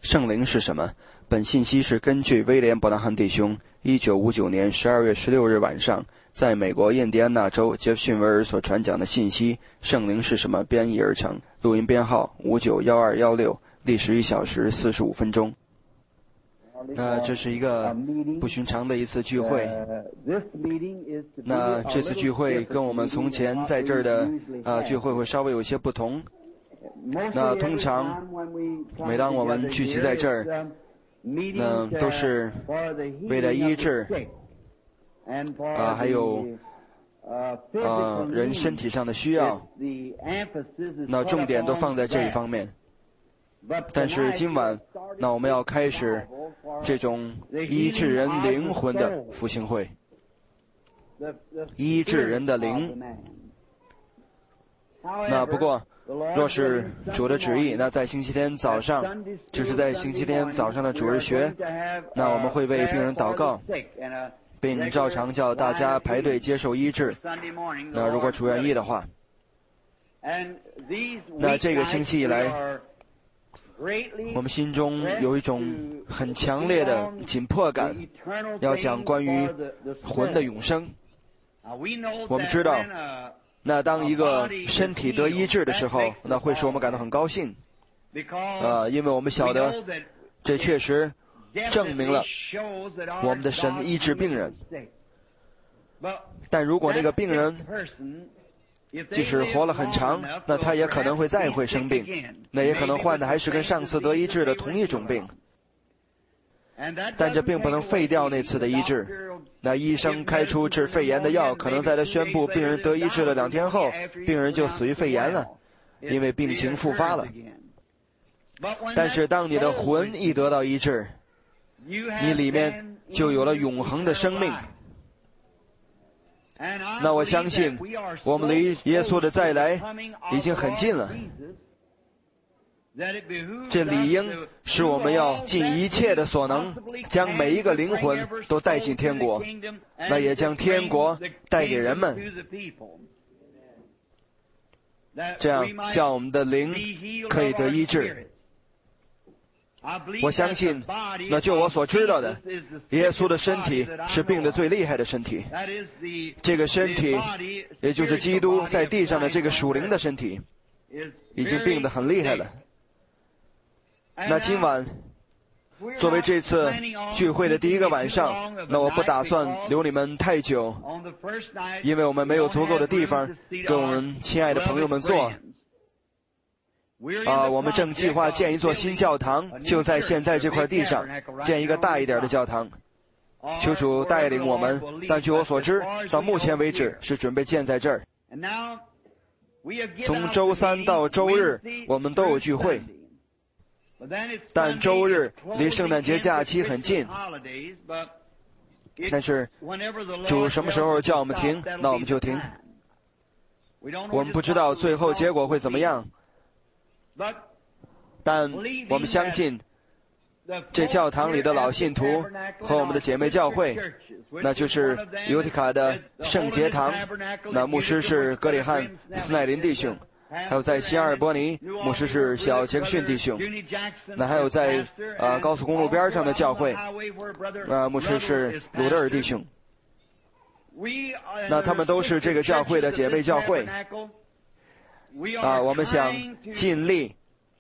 圣灵是什么？本信息是根据威廉·伯纳汉弟兄1959年12月16日晚上在美国印第安纳州杰弗逊维尔所传讲的信息圣灵是什么编译而成，录音编号591216，历时1小时45分钟。那这是一个不寻常的一次聚会。那这次聚会跟我们从前在这儿的聚会会稍微有些不同。那通常每当我们聚集在这儿，那都是为了医治还有人身体上的需要，那重点都放在这一方面。但是今晚，那我们要开始这种医治人灵魂的复兴会，医治人的灵。那不过若是主的旨意，那在星期天早上，就是在星期天早上的主日学，那我们会为病人祷告，并照常叫大家排队接受医治。那如果主愿意的话，那这个星期以来，我们心中有一种很强烈的紧迫感，要讲关于魂的永生。我们知道，那当一个身体得医治的时候，那会使我们感到很高兴，因为我们晓得这确实证明了我们的神医治病人。但如果那个病人即使活了很长，那他也可能会再会生病，那也可能患的还是跟上次得医治的同一种病，但这并不能废掉那次的医治。那医生开出治肺炎的药，可能在他宣布病人得医治了2天后，病人就死于肺炎了，因为病情复发了。但是当你的魂一得到医治，你里面就有了永恒的生命。那我相信我们离耶稣的再来已经很近了，这理应是我们要尽一切的所能，将每一个灵魂都带进天国，那也将天国带给人们，这样叫我们的灵可以得医治。我相信，那就我所知道的，耶稣的身体是病得最厉害的身体。这个身体，也就是基督在地上的这个属灵的身体，已经病得很厉害了。那今晚，作为这次聚会的第一个晚上，那我不打算留你们太久，因为我们没有足够的地方跟我们亲爱的朋友们坐。我们正计划建一座新教堂，就在现在这块地上，建一个大一点的教堂。求主带领我们，但据我所知，到目前为止是准备建在这儿。从周3到周日，我们都有聚会，但周日离圣诞节假期很近。但是主什么时候叫我们停，那我们就停。我们不知道最后结果会怎么样，但我们相信这教堂里的老信徒和我们的姐妹教会，那就是尤提卡的圣节堂，那牧师是格里汉·斯奈林弟兄，还有在西阿尔伯尼，牧师是小杰克逊弟兄，那还有在高速公路边上的教会，牧师是鲁德尔弟兄，那他们都是这个教会的姐妹教会。我们想尽力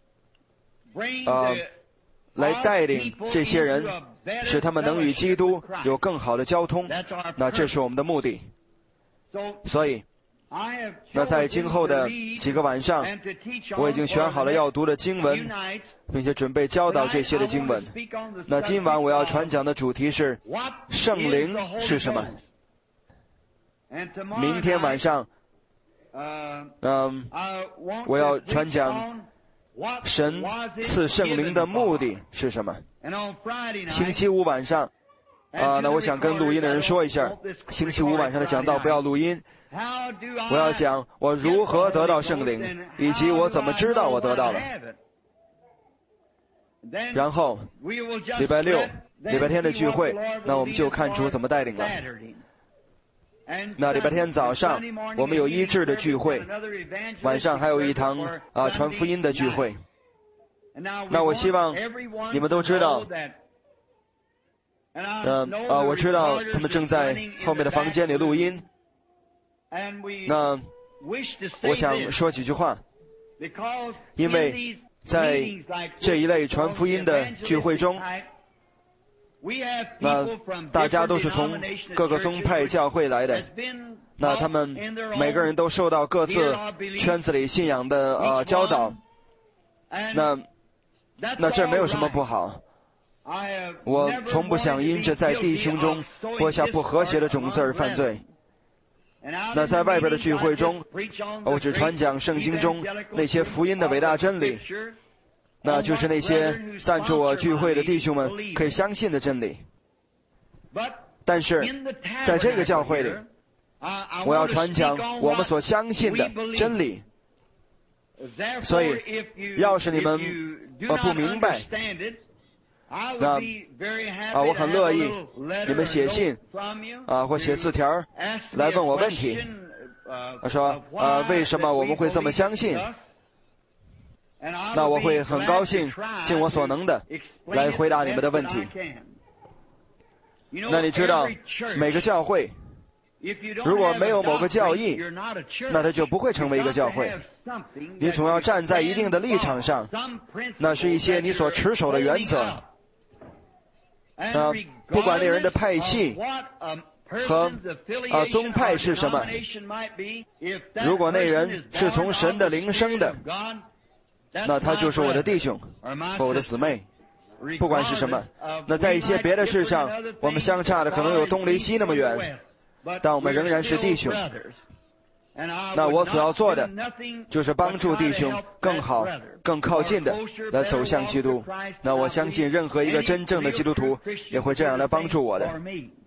来带领这些人，使他们能与基督有更好的交通，那这是我们的目的。所以那在今后的几个晚上，我已经选好了要读的经文，并且准备教导这些的经文。那今晚我要传讲的主题是圣灵是什么。明天晚上我要传讲神赐圣灵的目的是什么。星期五晚上那我想跟录音的人说一下，星期五晚上的讲道不要录音，我要讲我如何得到圣灵，以及我怎么知道我得到了。然后礼拜六、礼拜天的聚会，那我们就看主怎么带领了。那礼拜天早上我们有医治的聚会，晚上还有一堂传福音的聚会。 那我希望你们都知道，我知道他们正在后面的房间里录音。那我想说几句话，因为在这一类传福音的聚会中，那大家都是从各个宗派教会来的，那他们每个人都受到各自圈子里信仰的教导，那这没有什么不好。我从不想因着在弟兄中播下不和谐的种子而犯罪。那在外边的聚会中，我只传讲圣经中那些福音的伟大真理，那就是那些赞助我聚会的弟兄们可以相信的真理。但是在这个教会里，我要传讲我们所相信的真理。所以要是你们不明白，那我很乐意你们写信或写字条来问我问题，说为什么我们会这么相信，那我会很高兴尽我所能的来回答你们的问题。那你知道每个教会如果没有某个教义，那它就不会成为一个教会。你总要站在一定的立场上，那是一些你所持守的原则。不管那人的派系和宗派是什么，如果那人是从神的灵生的，那他就是我的弟兄和我的姊妹，不管是什么。那在一些别的事上，我们相差的可能有东离西那么远，但我们仍然是弟兄。那我所要做的就是帮助弟兄更好更靠近的来走向基督。那我相信任何一个真正的基督徒也会这样来帮助我的。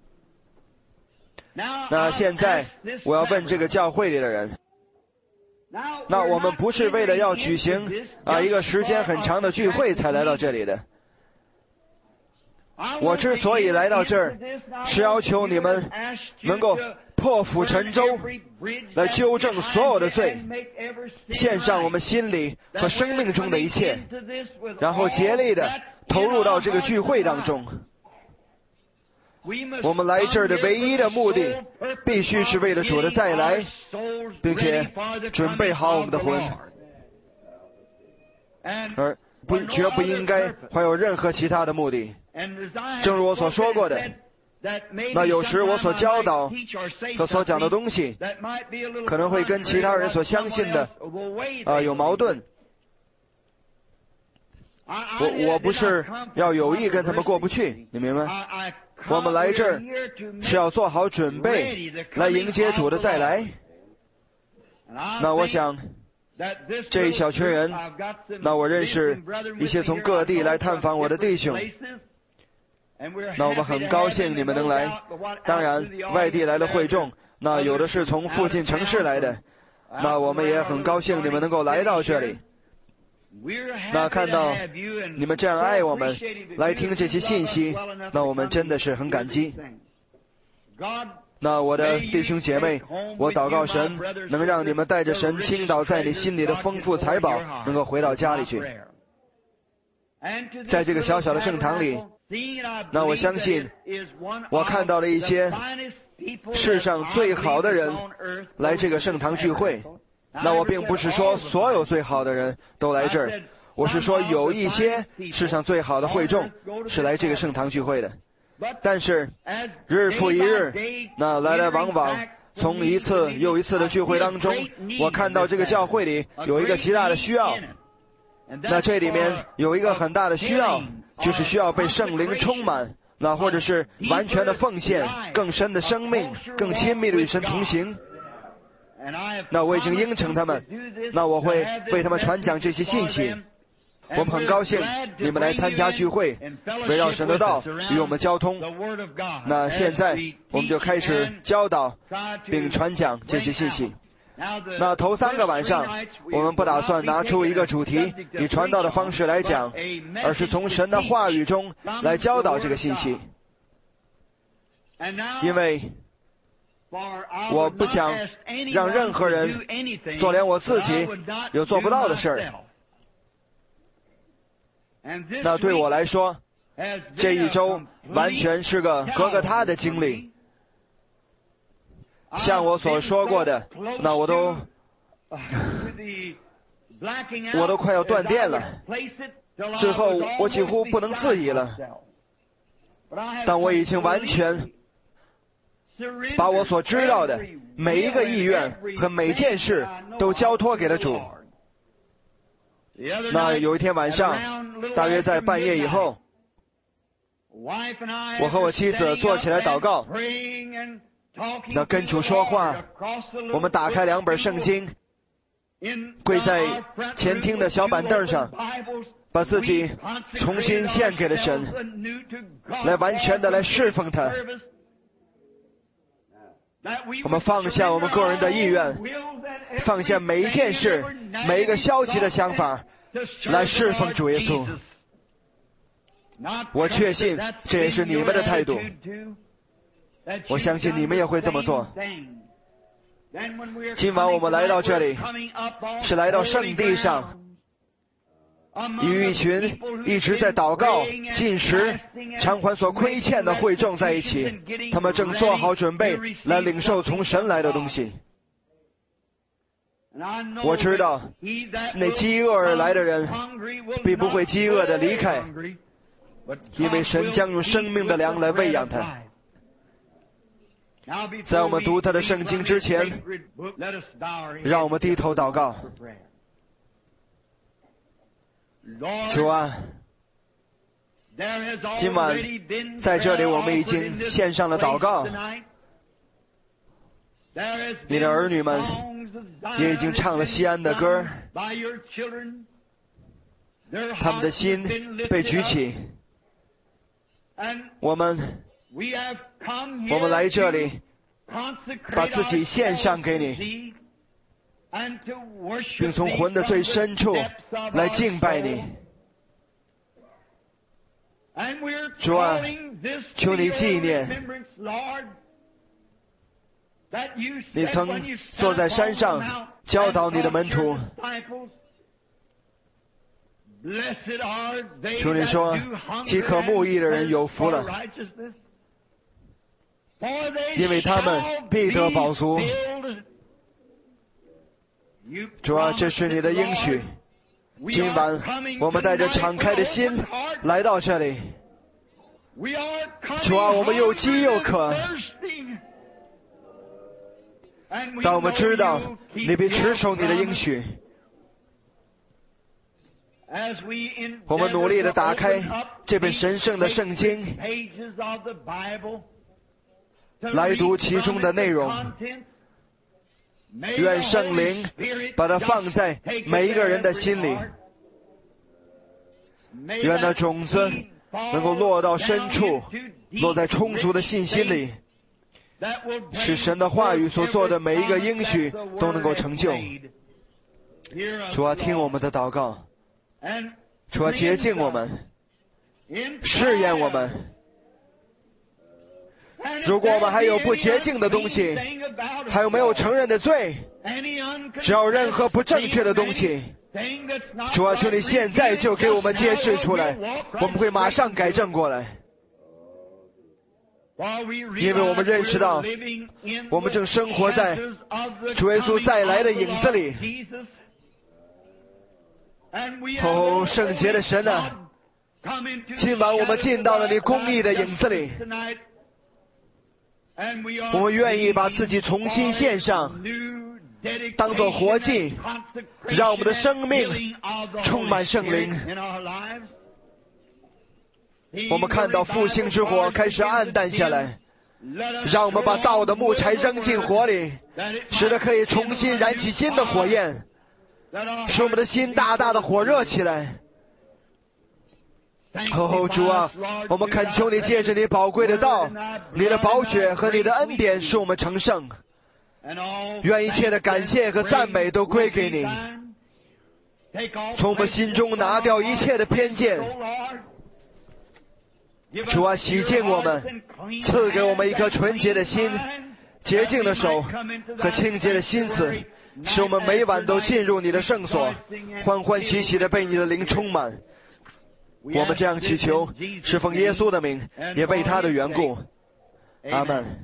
那现在我要问这个教会里的人，那我们不是为了要举行一个时间很长的聚会才来到这里的。我之所以来到这儿，是要求你们能够破釜沉舟，来纠正所有的罪，献上我们心里和生命中的一切，然后竭力的投入到这个聚会当中。我们来这儿的唯一的目的，必须是为了主的再来，并且准备好我们的魂，而绝不应该怀有任何其他的目的。正如我所说过的，那有时我所教导和所讲的东西可能会跟其他人所相信的有矛盾。我不是要有意跟他们过不去，你明白？我们来这儿是要做好准备来迎接主的再来。那我想这一小群人，那我认识一些从各地来探访我的弟兄，那我们很高兴你们能来。当然外地来的会众，那有的是从附近城市来的，那我们也很高兴你们能够来到这里。那看到你们这样爱我们，来听这些信息，那我们真的是很感激。那我的弟兄姐妹，我祷告神能让你们带着神倾倒在你心里的丰富财宝能够回到家里去。在这个小小的圣堂里，那我相信我看到了一些世上最好的人来这个圣堂聚会。那我并不是说所有最好的人都来这儿，我是说有一些世上最好的会众是来这个圣堂聚会的。但是日复一日，那来来往往，从一次又一次的聚会当中，我看到这个教会里有一个极大的需要。那这里面有一个很大的需要，就是需要被圣灵充满，那或者是完全的奉献，更深的生命，更亲密的与神同行。那我已经应承他们，那我会为他们传讲这些信息。我们很高兴你们来参加聚会，围绕神的道与我们交通。那现在我们就开始教导并传讲这些信息。那头3个晚上，我们不打算拿出一个主题以传道的方式来讲，而是从神的话语中来教导这个信息。因为我不想让任何人做连我自己有做不到的事儿。 那对我来说，这一周完全是个格格他的经历。像我所说过的，那我都快要断电了，最后我几乎不能自已了。但我已经完全把我所知道的每一个意愿和每件事都交托给了主。那有一天晚上，大约在半夜以后，我和我妻子坐起来祷告，那跟主说话。我们打开2本圣经，跪在前厅的小板凳上，把自己重新献给了神，来完全的来侍奉他。我们放下我们个人的意愿，放下每一件事，每一个消极的想法，来侍奉主耶稣。我确信这也是你们的态度，我相信你们也会这么做。今晚我们来到这里，是来到圣地上，与一群一直在祷告、禁食、偿还所亏欠的会众在一起，他们正做好准备来领受从神来的东西。我知道那饥饿而来的人必不会饥饿的离开，因为神将用生命的粮来喂养他。在我们读他的圣经之前，让我们低头祷告。主啊，今晚在这里我们已经献上了祷告，你的儿女们也已经唱了西安的歌，他们的心被举起。我们来这里，把自己献上给你，并从魂的最深处来敬拜你。主啊，求你纪念你曾坐在山上教导你的门徒。求你说，饥渴慕义的人有福了，因为他们必得饱足。主啊，这是你的应许。今晚我们带着敞开的心来到这里。主啊，我们又饥又渴，但我们知道你必持守你的应许。我们努力地打开这本神圣的圣经，来读其中的内容。愿圣灵把它放在每一个人的心里，愿那种子能够落到深处，落在充足的信心里，使神的话语所做的每一个应许都能够成就。主啊，听我们的祷告，主啊，洁净我们，试验我们。如果我们还有不洁净的东西，还有没有承认的罪，只要任何不正确的东西，主啊，求你现在就给我们揭示出来，我们会马上改正过来。因为我们认识到我们正生活在主耶稣再来的影子里。哦，圣洁的神啊，今晚我们进到了你公义的影子里，我们愿意把自己重新献上，当作活祭，让我们的生命充满圣灵。我们看到复兴之火开始暗淡下来，让我们把造的木柴扔进火里，使得可以重新燃起新的火焰，使我们的心大大的火热起来。哦，主啊，我们恳求你借着你宝贵的道，你的宝血和你的恩典使我们成圣。愿一切的感谢和赞美都归给你，从我们心中拿掉一切的偏见。主啊，洗净我们，赐给我们一颗纯洁的心，洁净的手和清洁的心思，使我们每晚都进入你的圣所，欢欢喜喜地被你的灵充满。 我们这样祈求，是奉耶稣的名，也为他的缘故。阿们。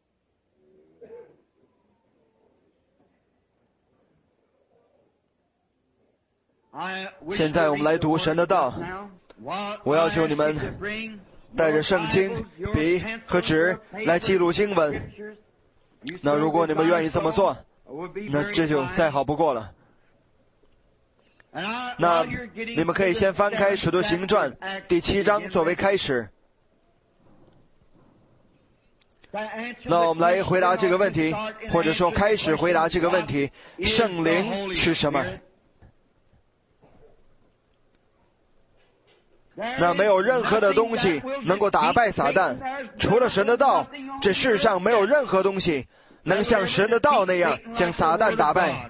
现在我们来读神的道。我要求你们带着圣经、笔和纸来记录经文。那如果你们愿意这么做，那这就再好不过了。那你们可以先翻开《使徒行传》第7章作为开始。那我们来回答这个问题，或者说开始回答这个问题：圣灵是什么？那没有任何的东西能够打败撒旦，除了神的道，这世上没有任何东西能像神的道那样将撒旦打败。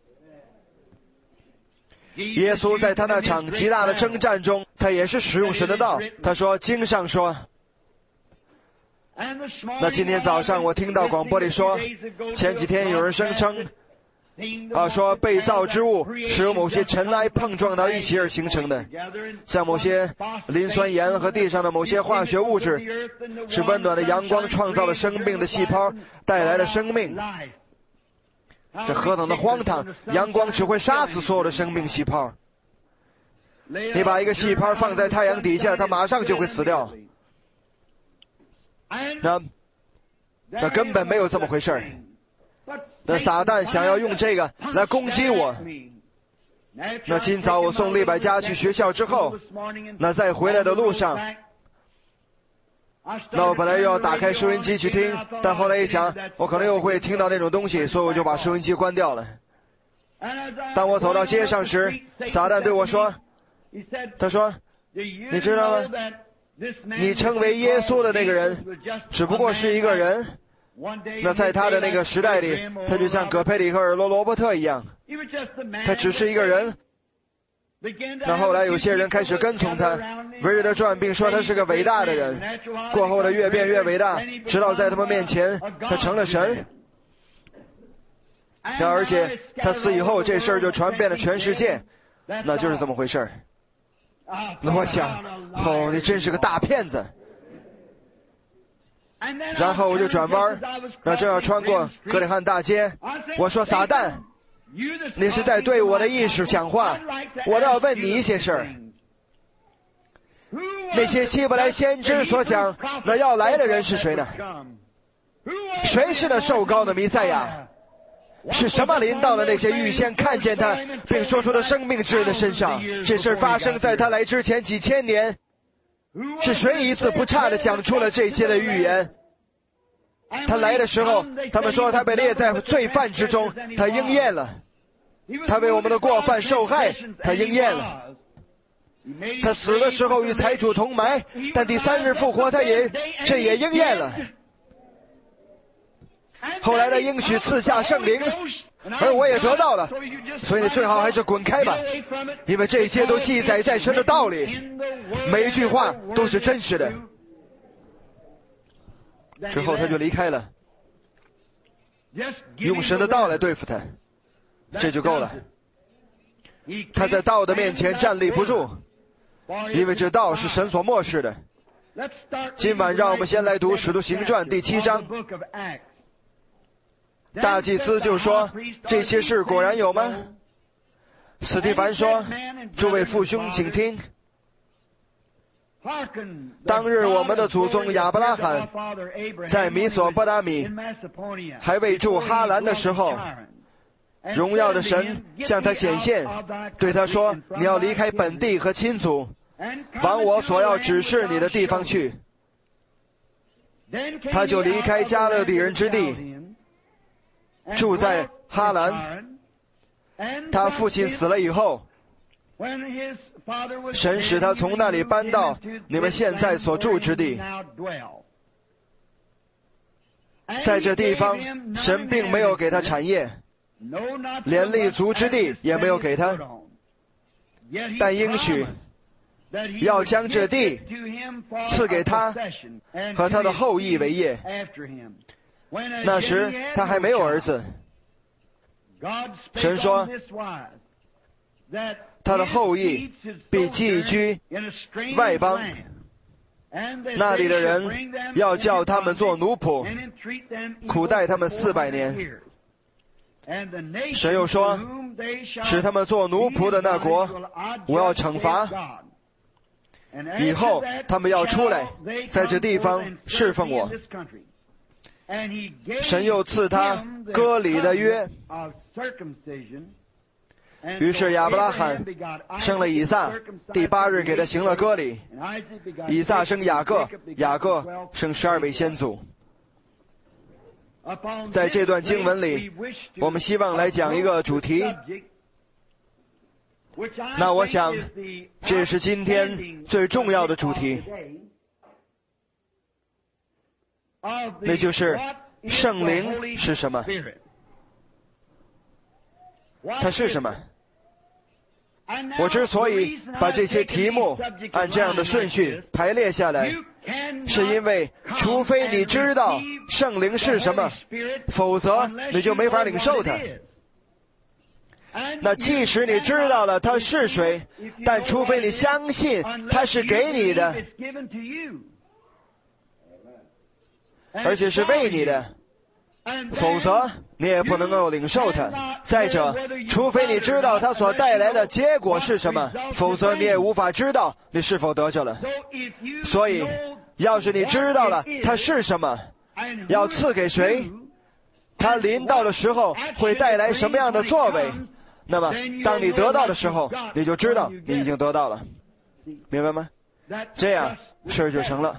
耶稣在他那场极大的征战中，他也是使用神的道。他说，经上说。那今天早上我听到广播里说，前几天有人声称说被造之物是由某些尘埃碰撞到一起而形成的，像某些磷酸盐和地上的某些化学物质，是温暖的阳光创造了生命的细胞，带来了生命。这何等的荒唐！阳光只会杀死所有的生命细胞。你把一个细胞放在太阳底下，它马上就会死掉。那根本没有这么回事儿。那撒旦想要用这个来攻击我。那今早我送利百加去学校之后，那在回来的路上，那我本来又要打开收音机去听，但后来一想，我可能又会听到那种东西，所以我就把收音机关掉了。当我走到街上时，撒旦对我说，他说，你知道吗？你称为耶稣的那个人只不过是一个人。那在他的那个时代里，他就像葛培里和尔罗罗伯特一样，他只是一个人。那后来有些人开始跟从他，围着他转，并说他是个伟大的人。过后的越变越伟大，直到在他们面前他成了神。那而且他死以后，这事儿就传遍了全世界。那就是这么回事儿。那我想，你真是个大骗子。然后我就转弯，那正要穿过格里汉大街，我说，撒旦，你是在对我的意识讲话，我要问你一些事儿。那些希伯来先知所讲那要来的人是谁呢？谁是那受膏的弥赛亚？是什么临到了那些预先看见他并说出了生命之人的身上？这事发生在他来之前几千年。是谁一字不差地讲出了这些的预言？他来的时候，他们说他被列在罪犯之中，他应验了。他为我们的过犯受害，他应验了。他死的时候与财主同埋，但第3日复活，这也应验了。后来的应许赐下圣灵，而我也得到了，所以你最好还是滚开吧，因为这些都记载在神的道里，每一句话都是真实的。之后他就离开了，用神的道来对付他，这就够了。他在道的面前站立不住，因为这道是神所漠视的。今晚让我们先来读《使徒行传》第7章。大祭司就说，这些事果然有吗？司提反说，诸位父兄请听，当日我们的祖宗亚伯拉罕在米索不达米还未住哈兰的时候，荣耀的神向他显现，对他说，你要离开本地和亲族，往我所要指示你的地方去。他就离开加勒底人之地，住在哈兰。他父亲死了以后，神使他从那里搬到你们现在所住之地。在这地方，神并没有给他产业，连立足之地也没有给他，但应许要将这地赐给他和他的后裔为业。那时他还没有儿子。神说， 他的后裔必寄居外邦，那里的人要叫他们做奴仆，苦待他们400年。神又说，使他们做奴仆的那国，我要惩罚，以后他们要出来，在这地方侍奉我。神又赐他割礼的约，于是亚伯拉罕生了以撒，第8日给他行了割礼。以撒生雅各，雅各生12位先祖。在这段经文里，我们希望来讲一个主题，那我想这是今天最重要的主题，那就是圣灵是什么？它是什么？我之所以把这些题目按这样的顺序排列下来，是因为除非你知道圣灵是什么，否则你就没法领受它。那即使你知道了他是谁，但除非你相信他是给你的，而且是为你的，否则你也不能够领受它。再者，除非你知道它所带来的结果是什么，否则你也无法知道你是否得着了。所以要是你知道了它是什么，要赐给谁，它临到的时候会带来什么样的作为，那么当你得到的时候，你就知道你已经得到了。明白吗？这样事儿就成了。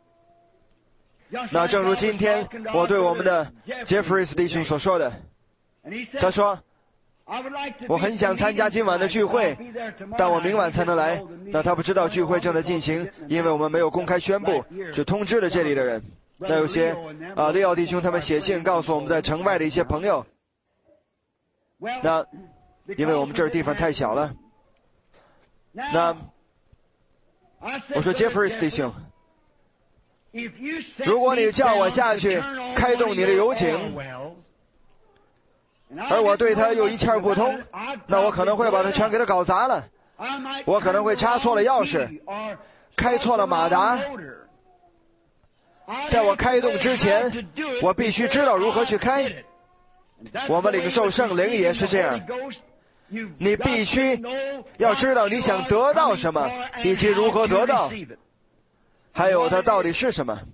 那正如今天我对我们的杰弗瑞斯弟兄所说的，他说，我很想参加今晚的聚会，但我明晚才能来。那他不知道聚会正在进行，因为我们没有公开宣布，只通知了这里的人。那有些利奥弟兄他们写信告诉我们在城外的一些朋友，那因为我们这儿地方太小了，那我说杰弗瑞斯弟兄，如果你叫我下去开动你的油井，而我对他又一窍不通，那我可能会把他全给他搞砸了。我可能会插错了钥匙，开错了马达。在我开动之前，我必须知道如何去开。我们领受圣灵也是这样，你必须要知道你想得到什么，以及如何得到，还有它到底是什么。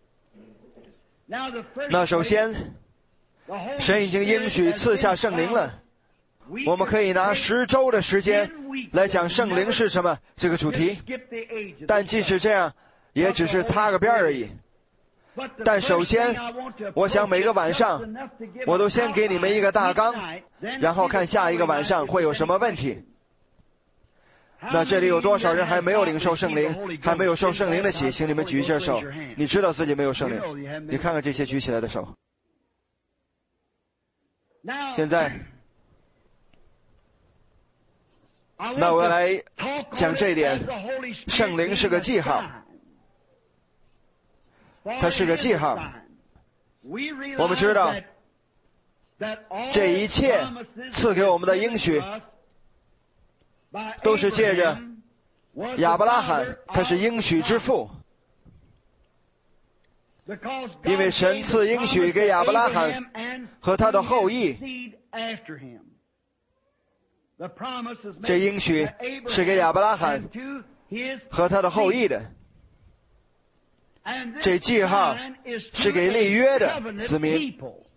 那首先，神已经应许赐下圣灵了，我们可以拿10周的时间来讲圣灵是什么这个主题，但即使这样也只是擦个边而已。但首先我想每个晚上我都先给你们一个大纲，然后看下一个晚上会有什么问题。那这里有多少人还没有领受圣灵，还没有受圣灵的洗？请你们举一下手。你知道自己没有圣灵，你看看这些举起来的手。现在那我要来讲这一点，圣灵是个记号，它是个记号。我们知道这一切赐给我们的应许都是借着亚伯拉罕，他是应许之父，因为神赐应许给亚伯拉罕和他的后裔，这应许是给亚伯拉罕和他的后裔的，这记号是给立约的子民。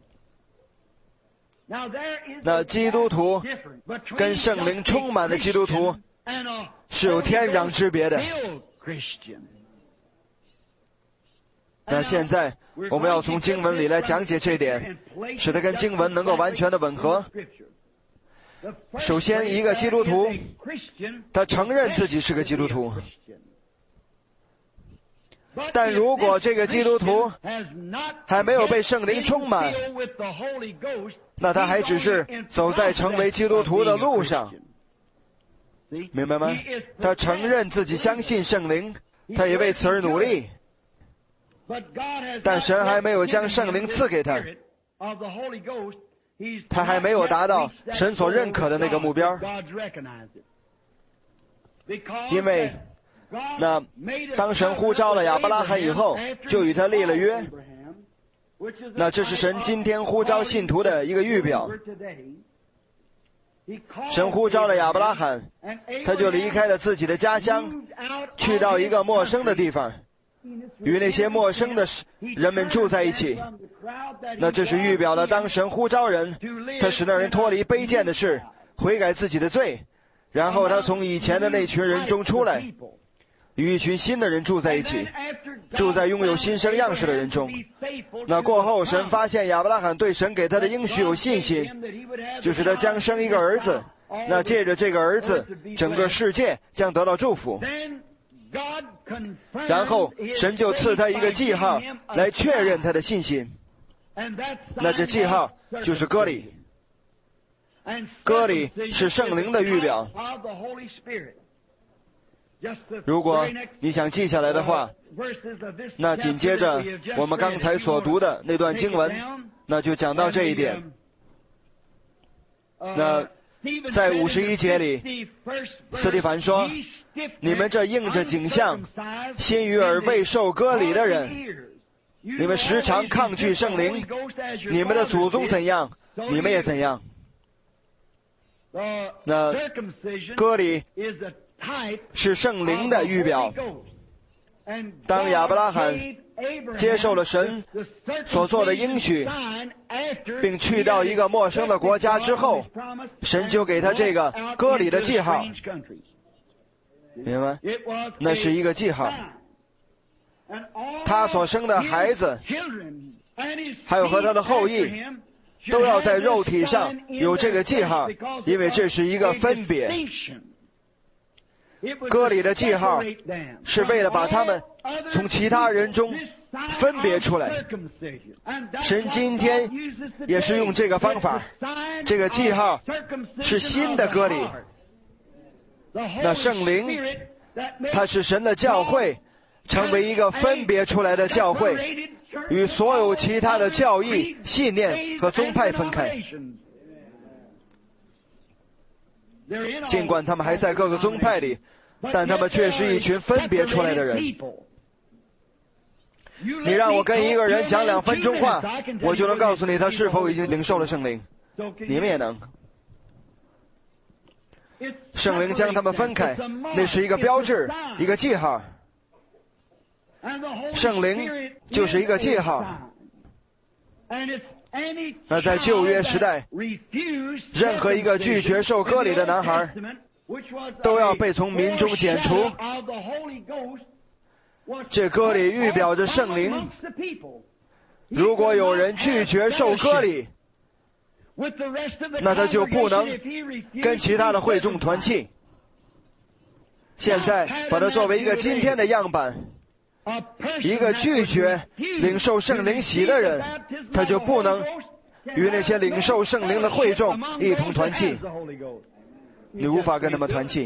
那基督徒跟圣灵充满的基督徒是有天壤之别的。那现在我们要从经文里来讲解这点，使它跟经文能够完全的吻合。首先，一个基督徒他承认自己是个基督徒，但如果这个基督徒还没有被圣灵充满，那他还只是走在成为基督徒的路上，明白吗？他承认自己相信圣灵，他也为此而努力，但神还没有将圣灵赐给他，他还没有达到神所认可的那个目标。 因为当神呼召了亚伯拉罕以后，就与他立了约。这是神今天呼召信徒的一个预表。神呼召了亚伯拉罕，他就离开了自己的家乡，去到一个陌生的地方，与那些陌生的人们住在一起。这是预表了当神呼召人，他使那人脱离卑贱的事，悔改自己的罪，然后他从以前的那群人中出来，与一群新的人住在一起，住在拥有新生样式的人中。过后神发现亚伯拉罕对神给他的应许有信心，就是他将生一个儿子，借着这个儿子，整个世界将得到祝福。然后神就赐他一个记号来确认他的信心，这记号就是割礼。割礼是圣灵的预表。如果你想记下来的话，紧接着我们刚才所读的那段经文，就讲到这一点。在51节里，司提反说，你们这应着景象，心与耳未受割礼的人，你们时常抗拒圣灵，你们的祖宗怎样，你们也怎样。割礼是圣灵的预表。当亚伯拉罕接受了神所做的应许，并去到一个陌生的国家之后，神就给他这个割礼的记号，明白？那是一个记号。他所生的孩子，还有和他的后裔，都要在肉体上有这个记号，因为这是一个分别。割礼的记号是为了把他们从其他人中分别出来。神今天也是用这个方法，这个记号是新的割礼。圣灵，它是神的教会，成为一个分别出来的教会，与所有其他的教义、信念和宗派分开。尽管他们还在各个宗派里，但他们却是一群分别出来的人。你让我跟一个人讲2分钟话，我就能告诉你他是否已经领受了圣灵。你们也能。圣灵将他们分开，那是一个标志，一个记号。圣灵就是一个记号。在旧约时代，任何一个拒绝受割礼的男孩都要被从民中剪除。这割礼预表着圣灵。如果有人拒绝受割礼，那他就不能跟其他的会众团契。现在把它作为一个今天的样板，一个拒绝领受圣灵洗的人，他就不能与那些领受圣灵的会众一同团契。你无法跟他们团契，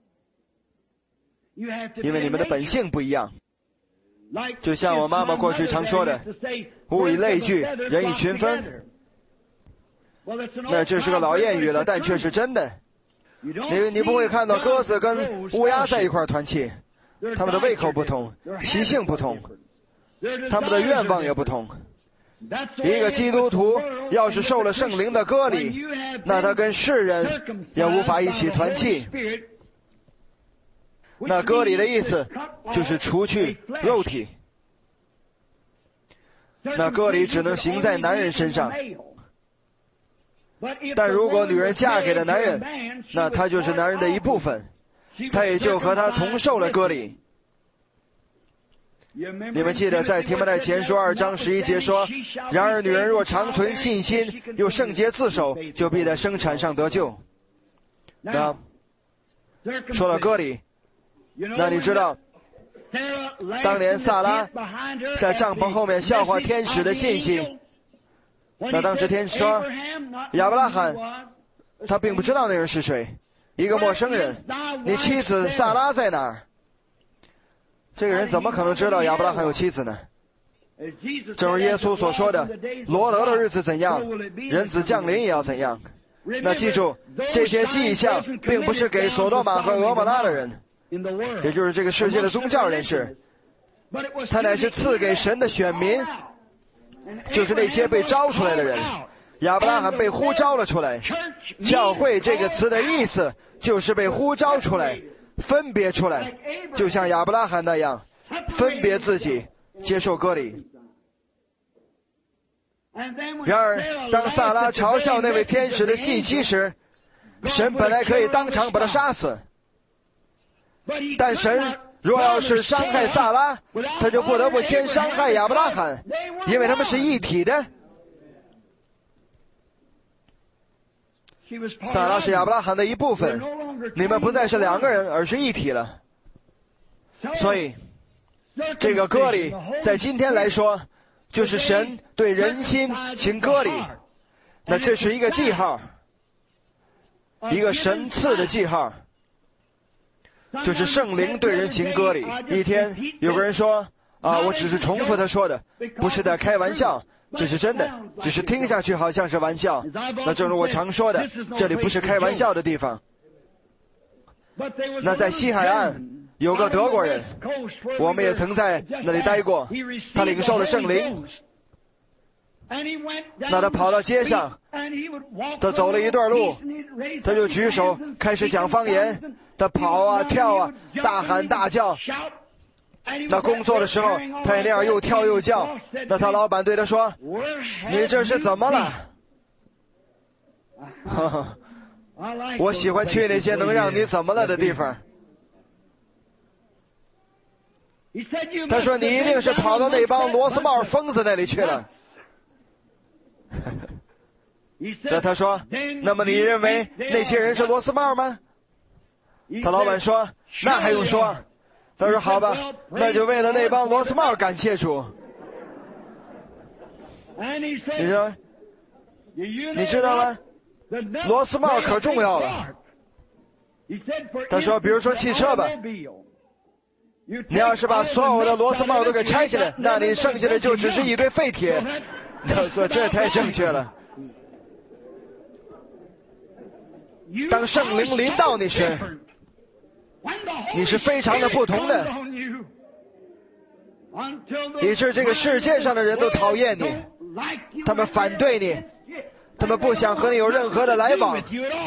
因为你们的本性不一样。就像我妈妈过去常说的，物以类聚，人以群分。那这是个老谚语了，但却是真的。你不会看到鸽子跟乌鸦在一块团契，他们的胃口不同，习性不同，他们的愿望也不同。一个基督徒要是受了圣灵的割礼，那他跟世人也无法一起团契。那割礼的意思就是除去肉体。那割礼只能行在男人身上，但如果女人嫁给了男人，那她就是男人的一部分，她也就和他同受了割礼。你们记得在提摩太前书2章11节说，然而女人若长存信心，又圣洁自守，就必在生产上得救。那说了割礼，那你知道当年撒拉在帐篷后面笑话天使的信息，那当时天使说，亚伯拉罕他并不知道那人是谁，一个陌生人，你妻子撒拉在哪儿？这个人怎么可能知道亚伯拉罕有妻子呢？正如耶稣所说的，罗得的日子怎样，人子降临也要怎样。 那记住，这些迹象并不是给索多玛和俄摩拉的人，也就是这个世界的宗教人士，他乃是赐给神的选民，就是那些被招出来的人。亚伯拉罕被呼召了出来，教会这个词的意思就是被呼召出来，分别出来，就像亚伯拉罕那样，分别自己，接受割礼。然而，当撒拉嘲笑那位天使的信息时，神本来可以当场把他杀死，但神若要是伤害撒拉，他就不得不先伤害亚伯拉罕，因为他们是一体的。撒拉是亚伯拉罕的一部分，你们不再是两个人，而是一体了。所以，这个割礼在今天来说，就是神对人心行割礼。那这是一个记号，一个神赐的记号，就是圣灵对人行割礼。一天有个人说我只是重复他说的，不是在开玩笑，这是真的，只是听上去好像是玩笑。那正如我常说的，这里不是开玩笑的地方。那在西海岸有个德国人，我们也曾在那里待过，他领受了圣灵。那他跑到街上，他走了一段路，他就举手开始讲方言，他跑啊跳啊，大喊大叫。那工作的时候，他也那样又跳又叫。那他老板对他说：“你这是怎么了？”我喜欢去那些能让你怎么了的地方。他说：“你一定是跑到那帮螺丝帽疯子那里去了。”那他说：“那么你认为那些人是螺丝帽吗？”他老板说：“那还用说。”他说：“好吧，那就为了那帮螺丝帽感谢主。”你说，你知道吗？螺丝帽可重要了。他说：“比如说汽车吧，你要是把所有的螺丝帽都给拆下来，那你剩下的就只是一堆废铁。”他说：“这太正确了。当圣灵临到你时，你是非常的不同的，以致这个世界上的人都讨厌你，他们反对你，他们不想和你有任何的来往。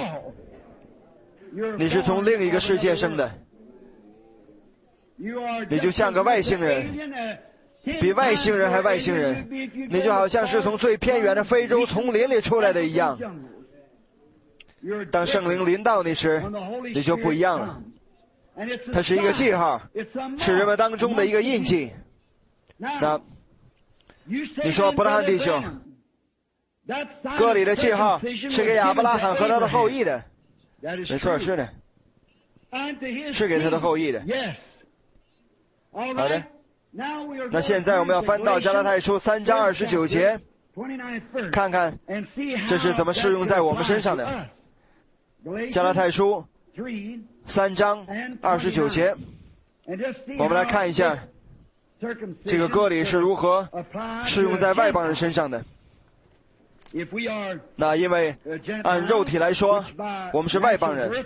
你是从另一个世界生的，你就像个外星人，比外星人还外星人，你就好像是从最偏远的非洲丛林里出来的一样。当圣灵临到你时，你就不一样了。它是一个记号，是人们当中的一个印记。那你说伯拉罕弟兄，割礼的记号是给亚伯拉罕和他的后裔的，没错，是的，是给他的后裔的。好的，那现在我们要翻到加拉太书3章29节，看看这是怎么适用在我们身上的。加拉太书3章29节，我们来看一下这个割礼是如何适用在外邦人身上的。那因为按肉体来说，我们是外邦人。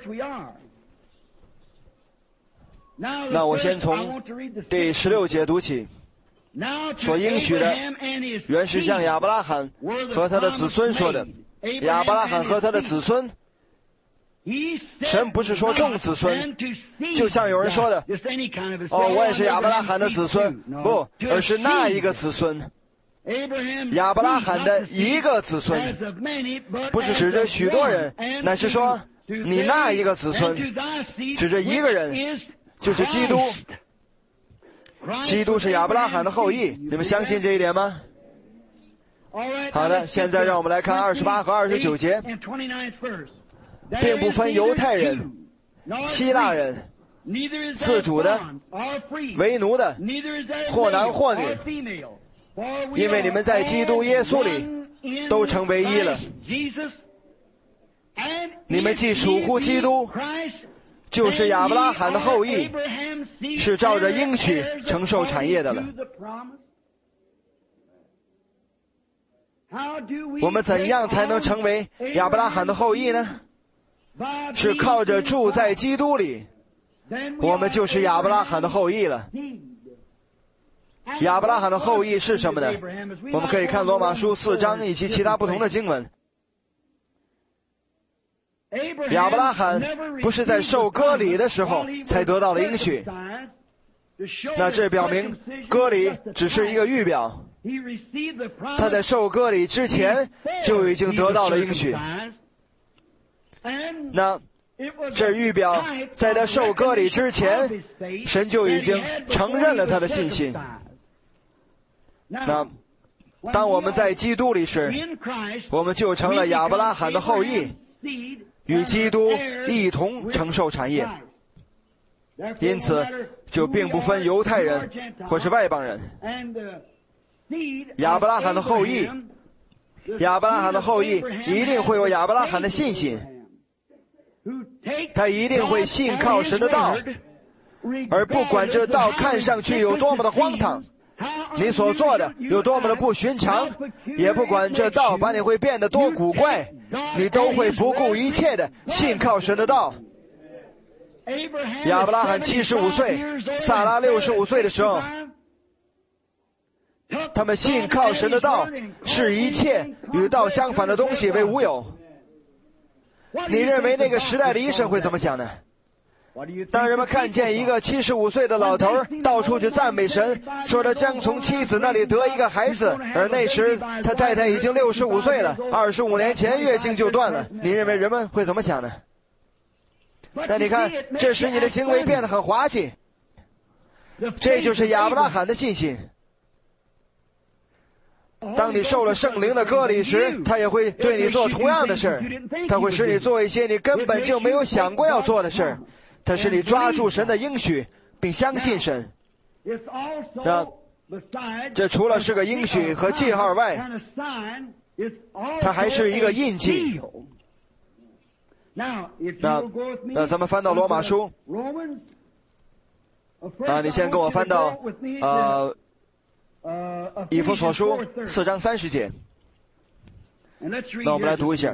那我先从第16节读起。所应许的原是向亚伯拉罕和他的子孙说的。亚伯拉罕和他的子孙，神不是说众子孙，就像有人说的，我也是亚伯拉罕的子孙，不，而是那一个子孙，亚伯拉罕的一个子孙，不是指着许多人，乃是说你那一个子孙，指着一个人，就是基督。基督是亚伯拉罕的后裔，你们相信这一点吗？好的，现在让我们来看28和29节，并不分犹太人、希腊人、自主的、为奴的，或男或女，因为你们在基督耶稣里都成为一了。你们既属乎基督，就是亚伯拉罕的后裔，是照着应许承受产业的了。 我们怎样才能成为亚伯拉罕的后裔呢？是靠着住在基督里，我们就是亚伯拉罕的后裔了。亚伯拉罕的后裔是什么呢？我们可以看罗马书4章以及其他不同的经文。亚伯拉罕不是在受割礼的时候才得到了应许，那这表明割礼只是一个预表，他在受割礼之前就已经得到了应许。那这预表在他受割礼之前，神就已经承认了他的信心。那当我们在基督里时，我们就成了亚伯拉罕的后裔，与基督一同承受产业。因此就并不分犹太人或是外邦人。亚伯拉罕的后裔一定会有亚伯拉罕的信心，他一定会信靠神的道，而不管这道看上去有多么的荒唐，你所做的有多么的不寻常，也不管这道把你会变得多古怪，你都会不顾一切的信靠神的道。亚伯拉罕75岁，撒拉65岁的时候，他们信靠神的道，视一切与道相反的东西为无有。你认为那个时代的医生会怎么想呢？当人们看见一个75岁的老头到处去赞美神，说他将从妻子那里得一个孩子，而那时他太太已经65岁了，25年前月经就断了，你认为人们会怎么想呢？但你看，这使你的行为变得很滑稽。这就是亚伯拉罕的信心。当你受了圣灵的割礼时，他也会对你做同样的事，他会使你做一些你根本就没有想过要做的事，他使你抓住神的应许并相信神。这除了是个应许和记号外，它还是一个印记。那咱们翻到罗马书你先跟我翻到以弗所书4章30节。那我们来读一下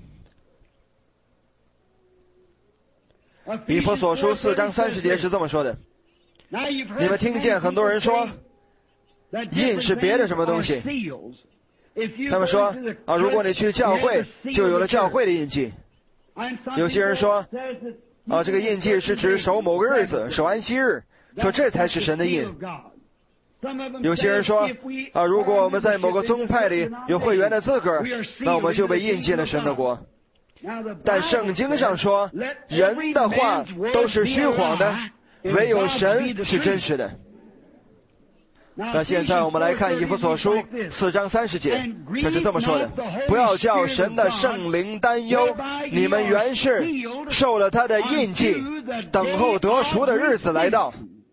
以弗所书4章30节是这么说的：你们听见很多人说印是别的什么东西，他们说如果你去教会就有了教会的印记。有些人说这个印记是指守某个日子，守安息日，说这才是神的印。有些人说如果我们在某个宗派里有会员的资格，那我们就被印进了神的国。但圣经上说，人的话都是虚谎的，唯有神是真实的。那现在我们来看以弗所书4章30节，这是这么说的：不要叫神的圣灵担忧，你们原是受了他的印记，等候得赎的日子来到。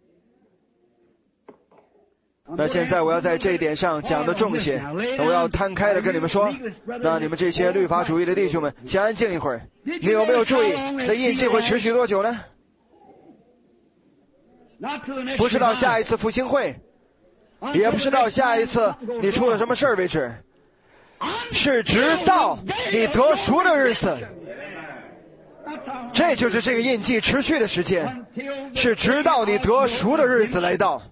那现在我要在这一点上讲得重些，我要摊开的跟你们说，那你们这些律法主义的弟兄们先安静一会儿。你有没有注意那印记会持续多久呢？不是到下一次复兴会，也不是到下一次你出了什么事儿为止，是直到你得赎的日子。这就是这个印记持续的时间，是直到你得赎的日子来到，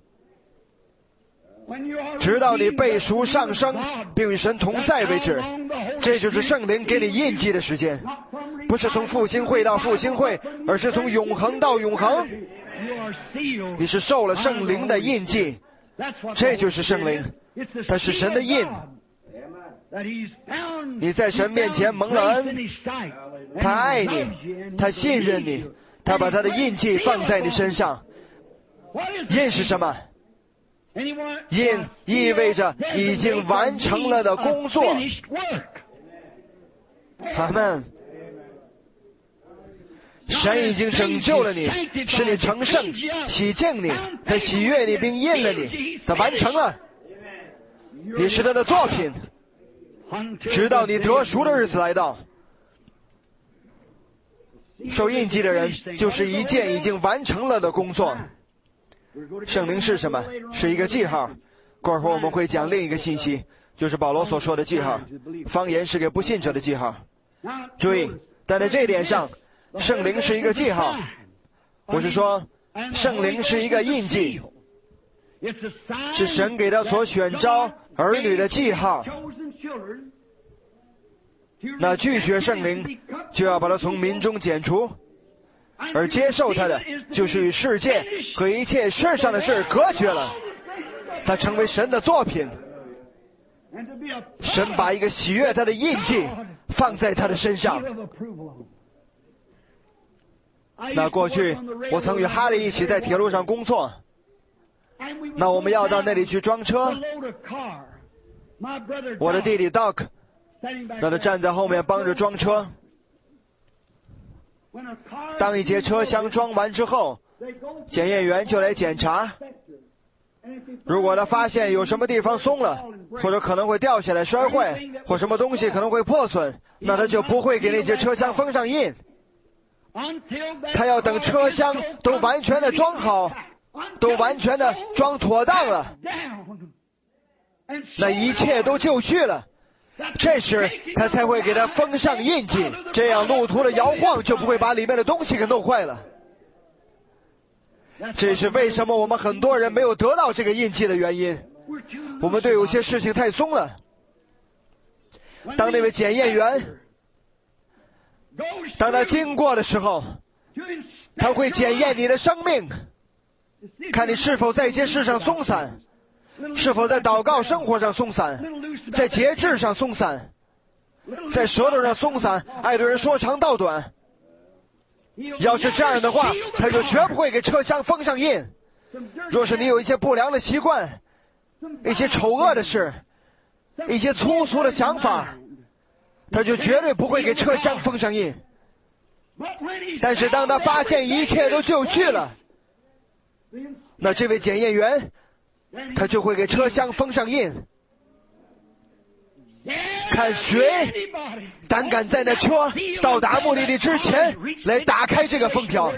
直到你被赎上升并与神同在为止。这就是圣灵给你印记的时间，不是从复兴会到复兴会，而是从永恒到永恒。你是受了圣灵的印记，这就是圣灵，它是神的印。你在神面前蒙了恩，他爱你，他信任你，他把他的印记放在你身上。印是什么？印意味着已经完成了的工作。阿们。神已经拯救了你，使你成圣，洗净你，他喜悦你并印了你，他完成了。你是他的作品，直到你得赎的日子来到。受印记的人就是一件已经完成了的工作。圣灵是什么？是一个记号。过会儿我们会讲另一个信息， 就是保罗所说的记号。方言是给不信者的记号。注意，但在这一点上，圣灵是一个记号。我是说，圣灵是一个印记，是神给他所选召儿女的记号。那拒绝圣灵，就要把他从民中剪除；而接受他的，就是与世界和一切世上的事隔绝了。他成为神的作品，神把一个喜悦他的印记放在他的身上。那过去我曾与哈利一起在铁路上工作，那我们要到那里去装车。我的弟弟 Doc 让他站在后面帮着装车。当一节车厢装完之后，检验员就来检查。如果他发现有什么地方松了，或者可能会掉下来摔坏，或什么东西可能会破损，那他就不会给那节车厢封上印。他要等车厢都完全的装好，都完全的装妥当了，那一切都就绪了，这时他才会给他封上印记，这样路途的摇晃就不会把里面的东西给弄坏了。这是为什么我们很多人没有得到这个印记的原因。我们对有些事情太松了。当那位检验员当他经过的时候，他会检验你的生命，看你是否在一些事上松散，是否在祷告生活上松散，在节制上松散，在舌头上松散，爱对人说长道短。要是这样的话，他就绝不会给车厢封上印。若是你有一些不良的习惯，一些丑恶的事，一些粗俗的想法，他就绝对不会给车厢封上印。但是当他发现一切都就绪了，那这位检验员他就会给车厢封上印。看谁胆敢在那车到达目的地之前来打开这个封条。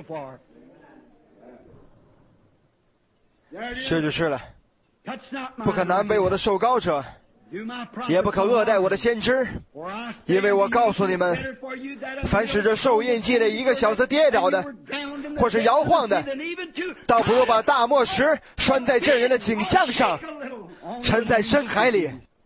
是就是了，不可难为我的受膏者，也不可恶待我的先知，因为我告诉你们，凡使这受印记的一个小子跌倒的，或是摇晃的，倒不如把大磨石拴在这人的颈项上，沉在深海里。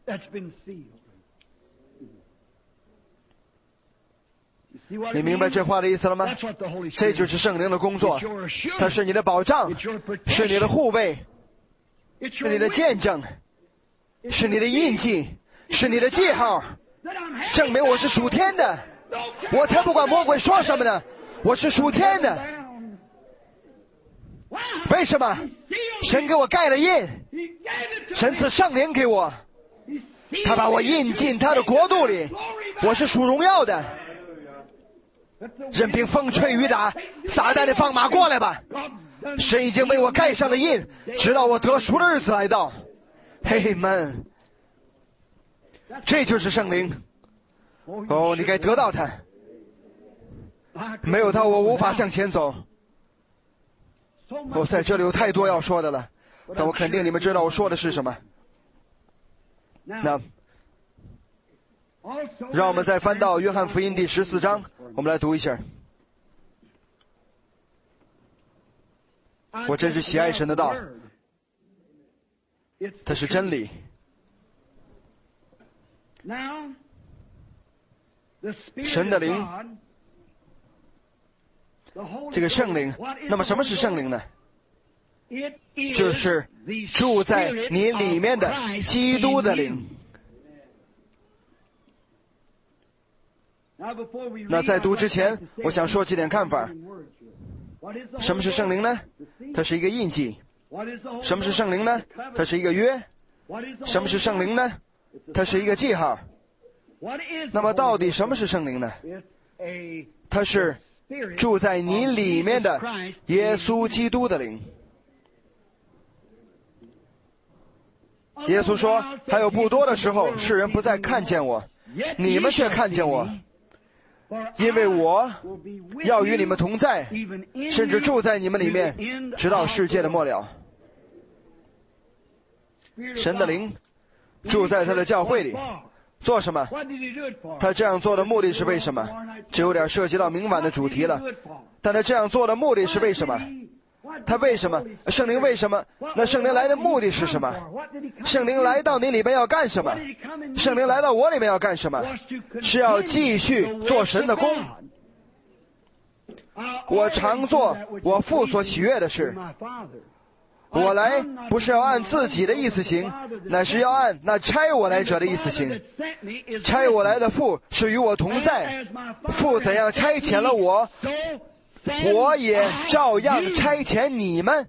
你明白这话的意思了吗？这就是圣灵的工作，它是你的保障，是你的护卫，是你的见证，是你的印记，是你的记号，证明我是属天的。我才不管魔鬼说什么呢，我是属天的。为什么？神给我盖了印，神赐圣灵给我，他把我印进他的国度里，我是属荣耀的。任凭风吹雨打，撒旦的放马过来吧，神已经为我盖上了印，直到我得赎的日子来到。嘿们，这就是圣灵。哦，你该得到它，没有它我无法向前走。在这里有太多要说的了，但我肯定你们知道我说的是什么。那让我们再翻到约翰福音第14章，我们来读一下。我真是喜爱神的道，它是真理。神的灵，这个圣灵，那么什么是圣灵呢？就是住在你里面的基督的灵。那在读之前，我想说几点看法。什么是圣灵呢？它是一个印记。什么是圣灵呢？它是一个约。什么是圣灵呢？它是一个记号。那么到底什么是圣灵呢？它是住在你里面的耶稣基督的灵。耶稣说，还有不多的时候，世人不再看见我，你们却看见我，因为我要与你们同在，甚至住在你们里面，直到世界的末了。神的灵住在他的教会里。做什么？他这样做的目的是为什么？这有点涉及到明晚的主题了。但他这样做的目的是为什么？他为什么？圣灵为什么？那圣灵来的目的是什么？圣灵来到你里面要干什么？圣灵来到我里面要干什么？是要继续做神的工。我常做我父所喜悦的事。我来不是要按自己的意思行，乃是要按那差我来者的意思行。差我来的父是与我同在，父怎样差遣了我，我也照样差遣你们。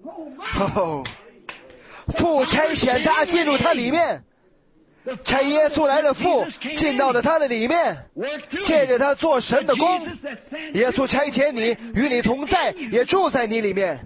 父差遣他进入他里面，差耶稣来的父进到了他的里面，借着他做神的工。耶稣差遣你，与你同在，也住在你里面。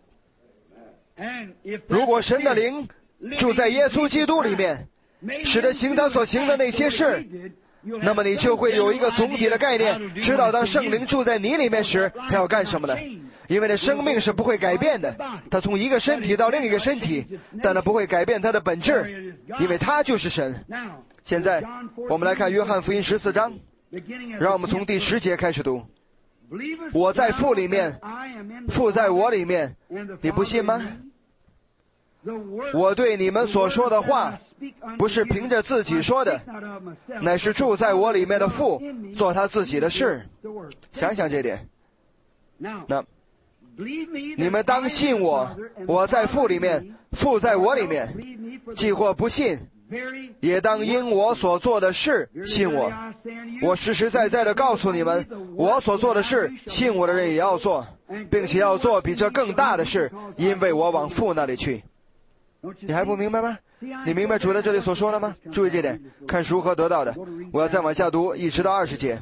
如果神的灵住在耶稣基督里面，使他行他所行的那些事，那么你就会有一个总体的概念，知道当圣灵住在你里面时，他要干什么呢？因为那生命是不会改变的，他从一个身体到另一个身体，但他不会改变他的本质，因为他就是神。现在我们来看约翰福音14章，让我们从第10节开始读。我在父里面，父在我里面，你不信吗？我对你们所说的话，不是凭着自己说的，乃是住在我里面的父做他自己的事。想想这点。那你们当信我，我在父里面，父在我里面。既或不信，也当因我所做的事信我。我实实在在地告诉你们，我所做的事，信我的人也要做，并且要做比这更大的事，因为我往父那里去。你还不明白吗？你明白主在这里所说的吗？注意这点，看如何得到的。我要再往下读，一直到20节。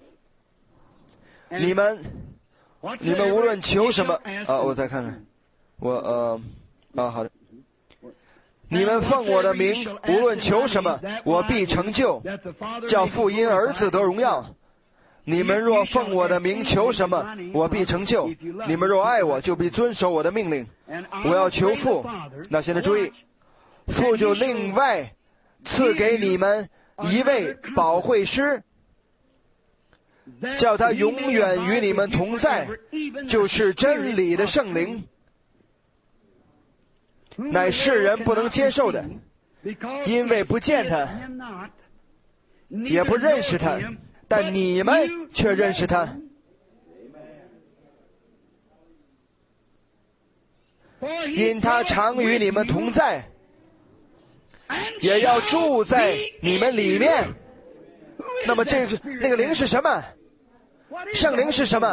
你们无论求什么我再看看，好的。你们奉我的名无论求什么，我必成就，叫父因儿子得荣耀。你们若奉我的名求什么，我必成就。你们若爱我，就必遵守我的命令。我要求父，那现在注意，父就另外赐给你们一位保惠师，叫他永远与你们同在，就是真理的圣灵，乃世人不能接受的，因为不见他，也不认识他，但你们却认识他。因他常与你们同在，也要住在你们里面。那么那个灵是什么？圣灵是什么？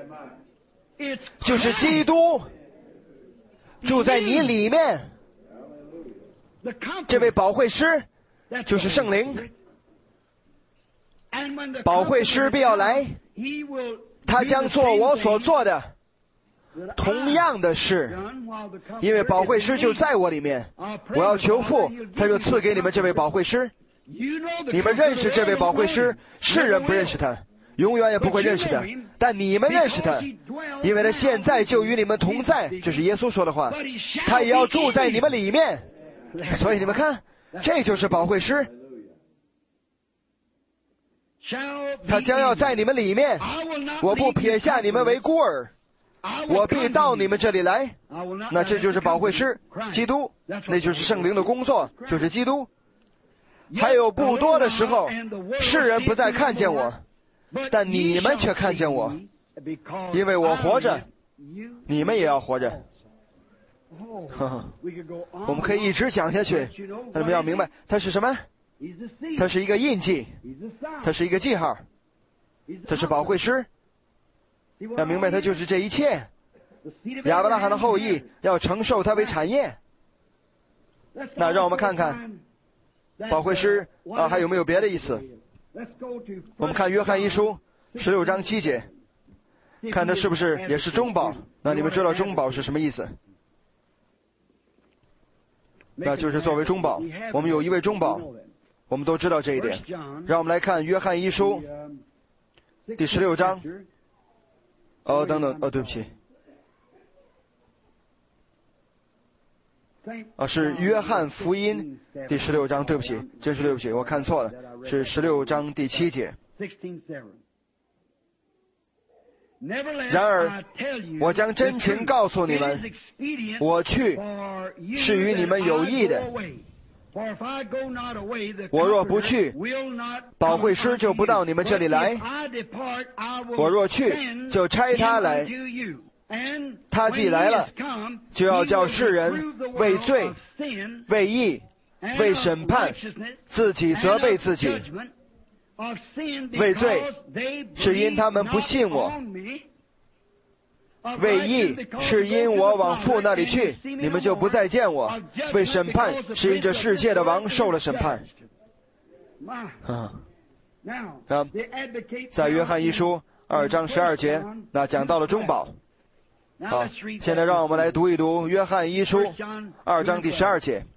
就是基督住在你里面。这位保惠师就是圣灵。保惠师必要来，他将做我所做的同样的事，因为保惠师就在我里面。我要求父，他就赐给你们这位保惠师。你们认识这位保惠师，世人不认识他，永远也不会认识他，但你们认识他，因为他现在就与你们同在。这是耶稣说的话，他也要住在你们里面。所以你们看，这就是保惠师，他将要在你们里面。我不撇下你们为孤儿，我必到你们这里来。那这就是保惠师，基督，那就是圣灵的工作，就是基督。还有不多的时候，世人不再看见我，但你们却看见我，因为我活着，你们也要活着。我们可以一直讲下去，但你们要明白，它是什么？它是一个印记，它是一个记号，它是保惠师。要明白，它就是这一切。亚伯拉罕的后裔要承受它为产业。那让我们看看保惠师还有没有别的意思？我们看约翰一书16章7节，看它是不是也是中保。那你们知道中保是什么意思？那就是作为中保，我们有一位中保，我们都知道这一点。让我们来看约翰一书第16章。对不起。 是约翰福音第16章，对不起，真是对不起，我看错了，是16章第7节。然而，我将真情告诉你们，我去是与你们有益的。我若不去，保惠师就不到你们这里来；我若去，就差他来。他既来了，就要叫世人为罪、为义、为审判，自己责备自己。为罪，是因他们不信我；为义，是因我往父那里去，你们就不再见我；为审判，是因这世界的王受了审判。在约翰一书2章12节，那讲到了中保。好，现在让我们来读一读约翰一书2章第12节。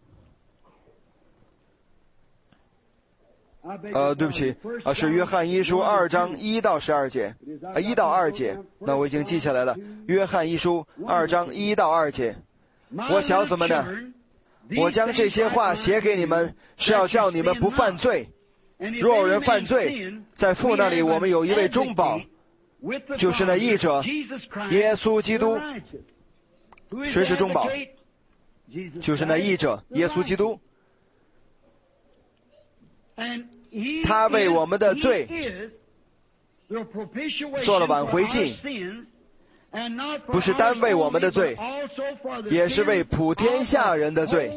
对不起，是约翰一书2章1到12节，1到2节。那我已经记下来了。约翰一书2章1到2节。我小子们呢，我将这些话写给你们，是要叫你们不犯罪。若有人犯罪，在父那里我们有一位中保，就是那义者耶稣基督。谁是中保？就是那义者耶稣基督。他为我们的罪做了挽回祭，不是单为我们的罪，也是为普天下人的罪。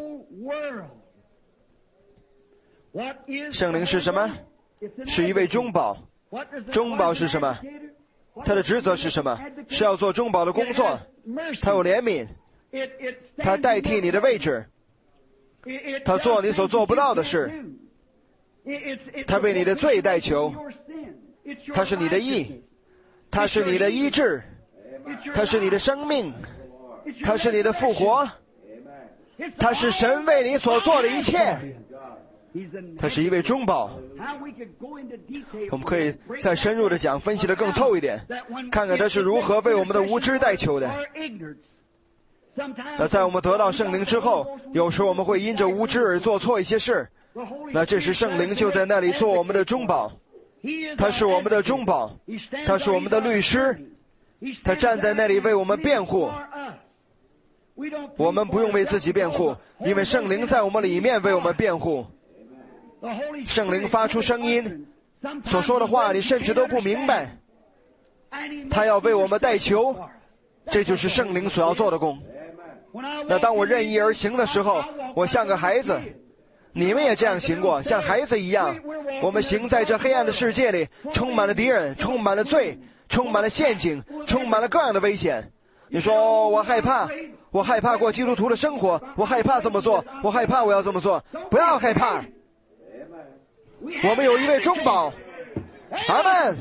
圣灵是什么？是一位中保。中保是什么？他的职责是什么？是要做中保的工作。他有怜悯，他代替你的位置，他做你所做不到的事，他为你的罪代求，他是你的义，他是你的医治，他是你的生命，他是你的复活，他是神为你所做的一切。他是一位中保。我们可以再深入的讲，分析的更透一点，看看他是如何为我们的无知代求的。那在我们得到圣灵之后，有时我们会因着无知而做错一些事，那这时圣灵就在那里做我们的中保。他是我们的中保，他是我们的律师，他站在那里为我们辩护。我们不用为自己辩护，因为圣灵在我们里面为我们辩护。圣灵发出声音，所说的话你甚至都不明白，他要为我们代求，这就是圣灵所要做的工。那当我任意而行的时候，我像个孩子，你们也这样行过，像孩子一样。我们行在这黑暗的世界里，充满了敌人，充满了罪，充满了陷阱，充满了各样的危险。你说我害怕，我害怕过基督徒的生活，我害怕这么做，我害怕我要这么做。不要害怕，我们有一位中保。阿们。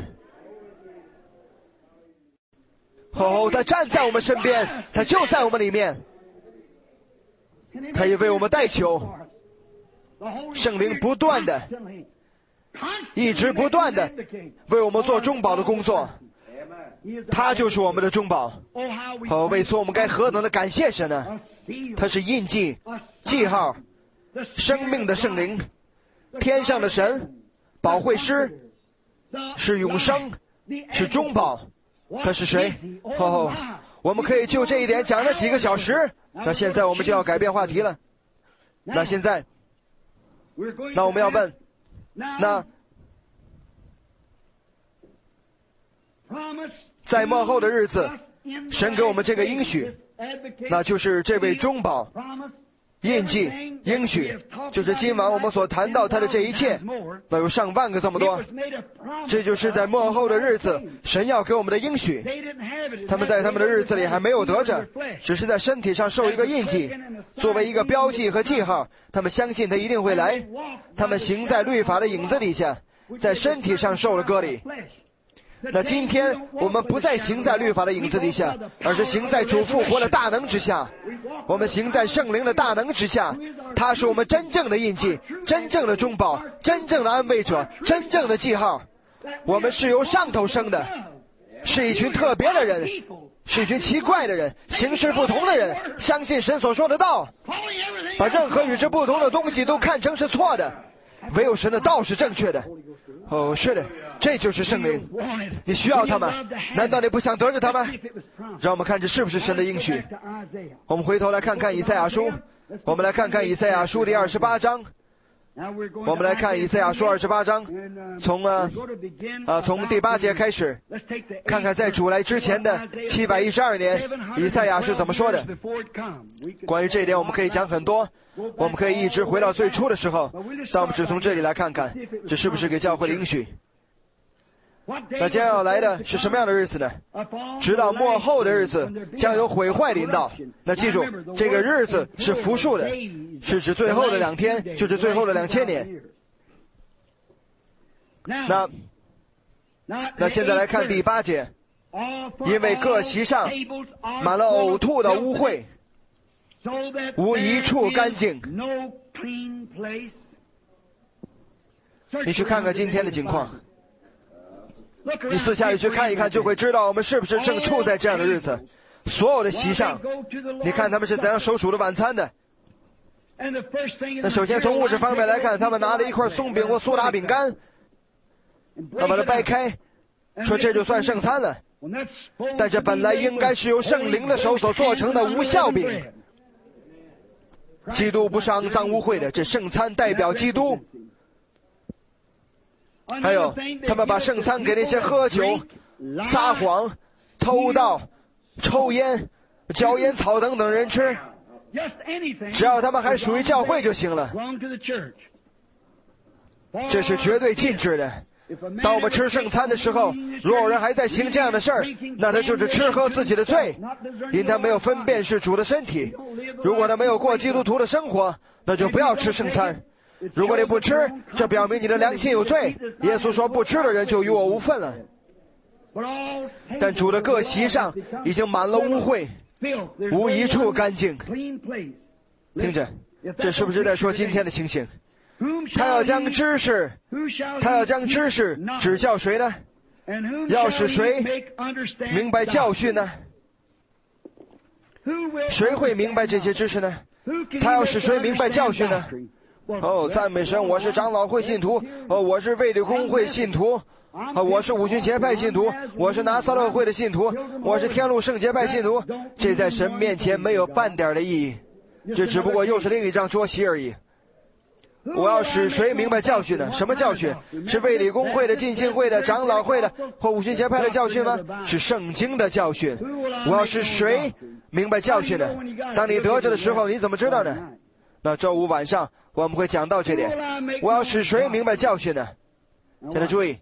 他站在我们身边，他就在我们里面，他也为我们代求。圣灵不断的，一直不断的为我们做中保的工作，他就是我们的中保。为此我们该何等的感谢神呢？他是印记、记号、生命的圣灵，天上的神，保惠师，是永生，是中保。他是谁？我们可以就这一点讲了几个小时。那现在我们就要改变话题了。那现在，那我们要问，那在末后的日子，神给我们这个应许，那就是这位中保、印记、应许，就是今晚我们所谈到他的这一切，那有上万个这么多。这就是在末后的日子，神要给我们的应许。他们在他们的日子里还没有得着，只是在身体上受一个印记，作为一个标记和记号。他们相信他一定会来，他们行在律法的影子底下，在身体上受了割礼。那今天我们不再行在律法的影子底下，而是行在主复活的大能之下。我们行在圣灵的大能之下，他是我们真正的印记，真正的中保，真正的安慰者，真正的记号。我们是由上头生的，是一群特别的人， 是一群奇怪的人，形式不同的人，相信神所说的道，把任何与之不同的东西都看成是错的，唯有神的道是正确的。哦，是的，这就是圣灵。你需要他吗？难道你不想得着他吗？让我们看这是不是神的应许。我们回头来看看以赛亚书，我们来看看以赛亚书第28章。我们来看以赛亚书28章，从第8节开始，看看在主来之前的712年，以赛亚是怎么说的。关于这一点我们可以讲很多，我们可以一直回到最初的时候，但我们只从这里来看看，这是不是给教会的应许。那将要来的是什么样的日子呢？直到末后的日子将有毁坏临到。那记住，这个日子是复数的，是指最后的2天，就是最后的2000年。那现在来看第8节，因为各席上满了呕吐的污秽，无一处干净。你去看看今天的情况，你私下里去看一看，就会知道我们是不是正处在这样的日子。所有的席上，你看他们是怎样守主的晚餐的。那首先从物质方面来看，他们拿了一块松饼或苏打饼干，把它掰开，说这就算圣餐了。但这本来应该是由圣灵的手所做成的无酵饼。基督不是肮脏污秽的，这圣餐代表基督。还有，他们把圣餐给那些喝酒、撒谎、偷盗、抽烟、嚼烟草等等人吃，只要他们还属于教会就行了。这是绝对禁止的。当我们吃圣餐的时候，如果有人还在行这样的事儿，那他就是吃喝自己的罪，因他没有分辨是主的身体。如果他没有过基督徒的生活，那就不要吃圣餐。如果你不吃，这表明你的良心有罪。耶稣说不吃的人就与我无份了。但主的各席上已经满了污秽，无一处干净。听着，这是不是在说今天的情形？他要将知识指教谁呢？要使谁明白教训呢？谁会明白这些知识呢？他要使谁明白教训呢？赞美神！我是长老会信徒，我是卫理公会信徒，我是五旬节派信徒，我是拿撒勒会的信徒，我是天路圣节派信徒。这在神面前没有半点的意义，这只不过又是另一张桌席而已。我要使谁明白教训呢？什么教训？是卫理公会的、浸信会的、长老会的或五旬节派的教训吗？是圣经的教训。我要使谁明白教训呢？当你得着的时候，你怎么知道呢？那周五晚上我们会讲到这点。我要使谁明白教训呢？现在注意，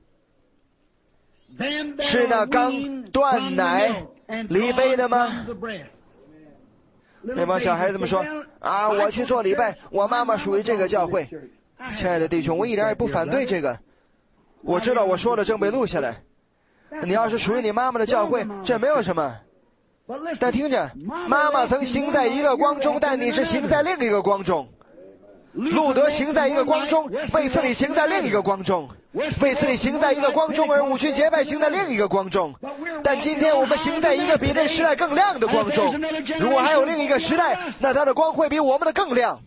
是那刚断奶离杯的吗？那帮小孩子们说啊，我去做礼拜，我妈妈属于这个教会。亲爱的弟兄，我一点也不反对这个，我知道我说的正被录下来。你要是属于你妈妈的教会，这没有什么。但听着，妈妈曾行在一个光中，但你是行在另一个光中。路德行在一个光中，卫斯理行在另一个光中，卫斯理行在一个光中，而五旬节派行在另一个光中。但今天我们行在一个比这时代更亮的光中。如果还有另一个时代，那它的光会比我们的更亮。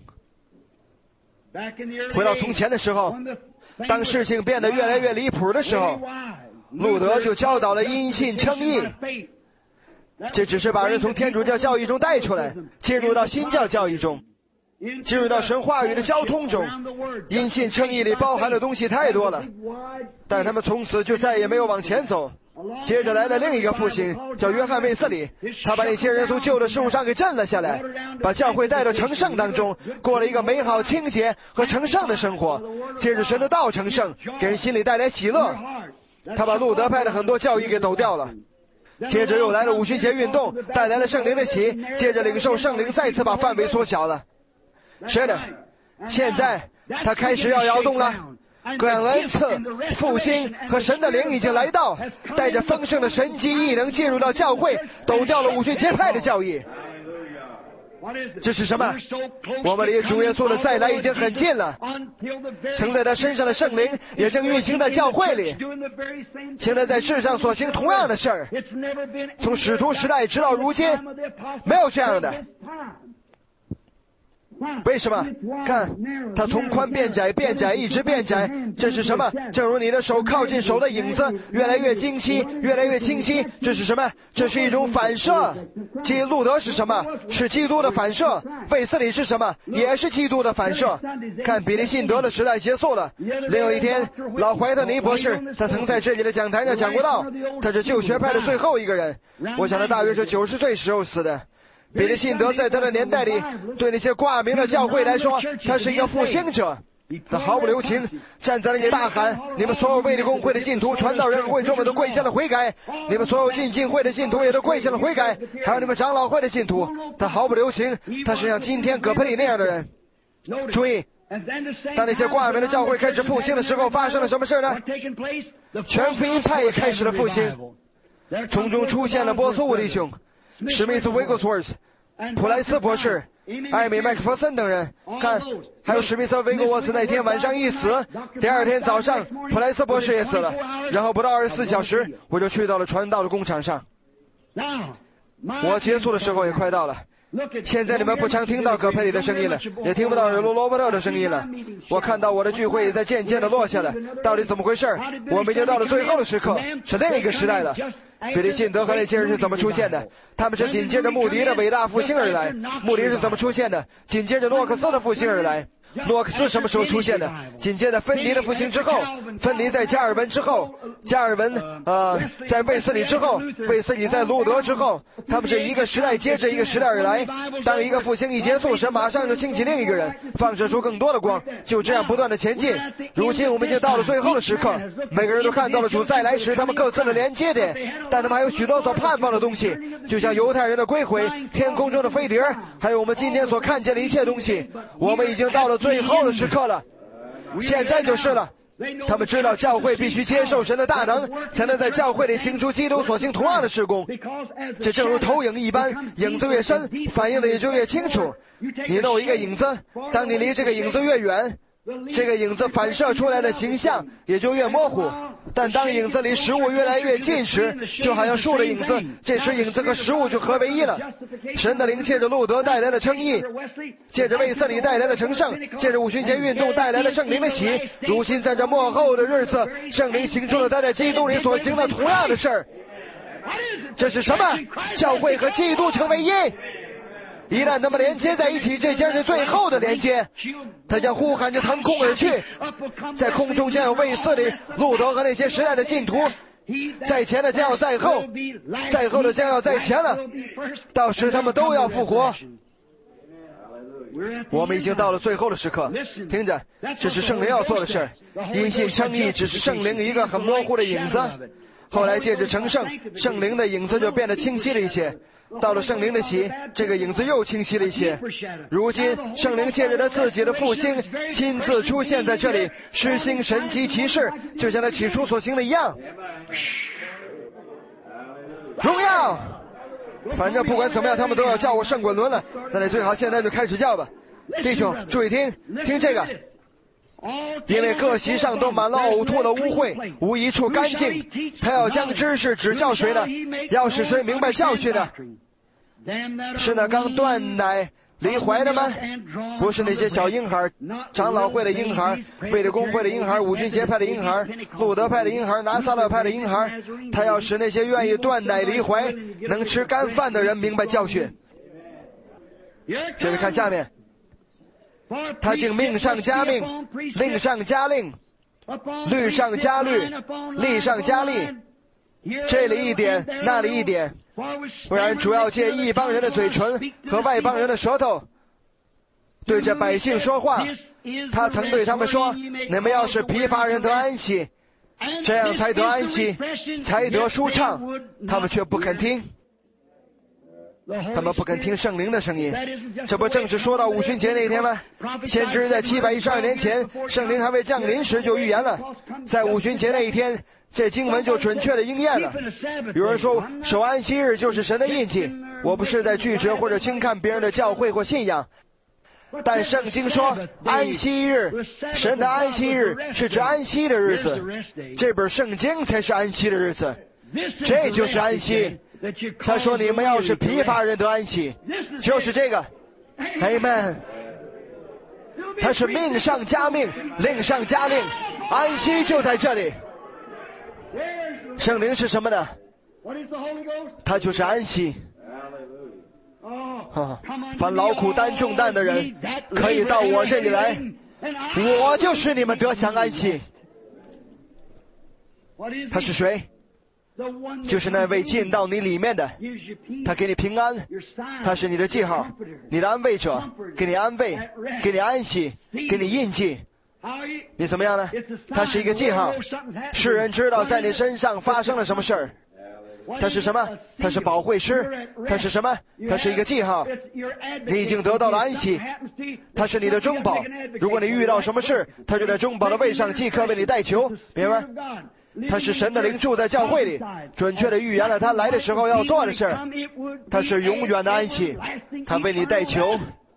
回到从前的时候，当事情变得越来越离谱的时候，路德就教导了因信称义。这只是把人从天主教教义中带出来，进入到新教教义中，进入到神话语的交通中。因信称义里包含的东西太多了，但他们从此就再也没有往前走。接着来了另一个复兴，叫约翰卫斯理，他把那些人从旧的事物上给震了下来，把教会带到成圣当中，过了一个美好清洁和成圣的生活。接着神的道成圣，给人心里带来喜乐。他把路德派的很多教义给抖掉了。接着又来了五旬节运动，带来了圣灵的喜，接着领受圣灵再次把范围缩小了。是的，现在他开始要摇动了，各样恩赐、复兴和神的灵已经来到，带着丰盛的神迹异能进入到教会，抖掉了五旬节派的教义。 这是什么？我们离主耶稣的再来已经很近了。曾在他身上的圣灵也正运行在教会里，现在在世上所行同样的事儿。从使徒时代直到如今，没有这样的。为什么？看，它从宽变窄，变窄一直变窄。这是什么？正如你的手靠近手的影子越来越清晰，越来越清晰。这是什么？这是一种反射。路德是什么？是基督的反射。卫斯理是什么？也是基督的反射。看，比利信德的时代结束了。另有一天，老怀特尼博士，他曾在这里的讲台上讲过道。他是旧学派的最后一个人，我想他大约是90岁时候死的。比利信德在他的年代里，对那些挂名的教会来说，他是一个复兴者。他毫不留情，站在那里大喊：你们所有卫理公会的信徒、传道人和会众们都跪下了悔改，你们所有浸信会的信徒也都跪下了悔改，还有你们长老会的信徒。他毫不留情，他是像今天葛培理那样的人。注意，当那些挂名的教会开始复兴的时候，发生了什么事呢？全福音派也开始了复兴，从中出现了波斯伍弟兄、史密斯·维格斯沃斯、普莱斯博士、艾米·麦克弗森等人。看，还有史密斯·维格沃斯那天晚上一死，第二天早上普莱斯博士也死了，然后不到24小时，我就去到了传道的工场上。我结束的时候也快到了。现在你们不常听到葛培理的声音了，也听不到罗伯特的声音了。我看到我的聚会也在渐渐的落下了。到底怎么回事？我们已经到了最后的时刻，是另一个时代了。比利信德和那些人是怎么出现的？他们是紧接着穆迪的伟大复兴而来。穆迪是怎么出现的？紧接着诺克斯的复兴而来。诺克斯什么时候出现的？紧接着芬尼的复兴之后，芬尼在加尔文之后，加尔文在卫斯理之后，卫斯理在路德之后，他们是一个时代接着一个时代而来。当一个复兴一结束时，马上就兴起另一个人，放射出更多的光，就这样不断的前进。如今我们已经到了最后的时刻，每个人都看到了主再来时他们各自的连接点，但他们还有许多所盼望的东西，就像犹太人的归回、天空中的飞碟，还有我们今天所看见的一切东西。我们已经到了最后的时刻了，现在就是了。他们知道教会必须接受神的大能，才能在教会里行出基督所行同样的事工。这正如投影一般，影子越深，反映的也就越清楚。你弄一个影子，当你离这个影子越远，这个影子反射出来的形象也就越模糊。但当影子离实物越来越近时，就好像树的影子，这时影子和实物就合为一了。神的灵借着路德带来了称义，借着卫斯理带来了成圣，借着五旬节运动带来了圣灵的喜。如今在这末后的日子，圣灵行出了他在基督里所行的同样的事儿。这是什么？教会和基督成为一。一旦他们连接在一起，这将是最后的连接。他将呼喊着腾空而去，在空中将有卫斯理、路德和那些时代的信徒，在前的将要在后，在后的将要在前了。到时他们都要复活。我们已经到了最后的时刻，听着，这是圣灵要做的事。因信称义只是圣灵一个很模糊的影子，后来借着成圣，圣灵的影子就变得清晰了一些。到了圣灵的喜，这个影子又清晰了一些。如今圣灵借着他自己的复兴，亲自出现在这里，施行神奇奇事，就像他起初所行的一样。荣耀！反正不管怎么样，他们都要叫我圣滚伦了，那你最好现在就开始叫吧。弟兄，注意听这个。因为各席上都满了呕吐的污秽，无一处干净。他要将知识指教谁呢？要使谁明白教训呢？是那刚断奶离怀的吗？不是那些小婴孩，长老会的婴孩，卫理公会的婴孩，五旬节派的婴孩，路德派的婴孩，拿撒勒派的婴孩。他要使那些愿意断奶离怀、能吃干饭的人明白教训。接着看下面，他竟命上加命，令上加令，律上加律，例上加例，这里一点，那里一点。不然主要借一帮人的嘴唇和外邦人的舌头对着百姓说话。他曾对他们说，你们要使疲乏人得安息，这样才得安息，才得舒畅。他们却不肯听，他们不肯听圣灵的声音。这不正是说到五旬节那天吗？先知在712年前圣灵还未降临时就预言了，在五旬节那一天，这经文就准确的应验了。有人说守安息日就是神的印记， 我不是在拒绝或者轻看别人的教会或信仰，但圣经说安息日，神的安息日是指安息的日子，这本圣经才是安息的日子，这就是安息。他说你们要是疲乏人得安息，就是这个 Amen。 他是命上加命，令上加令，安息就在这里。圣灵是什么呢？他就是安息。凡劳苦担重担的人可以到我这里来，我就是你们得享安息。他是谁？就是那位进到你里面的，他给你平安，他是你的记号，你的安慰者，给你安慰，给你安息，给你印记。你怎么样呢？他是一个记号，世人知道在你身上发生了什么事儿。他是什么？他是保惠师。他是什么？他是一个记号。你已经得到了安息。他是你的中保。如果你遇到什么事，他就在中保的位上即刻为你代求，明白吗？他是神的灵住在教会里，准确地预言了他来的时候要做的事。他是永远的安息，他为你代求。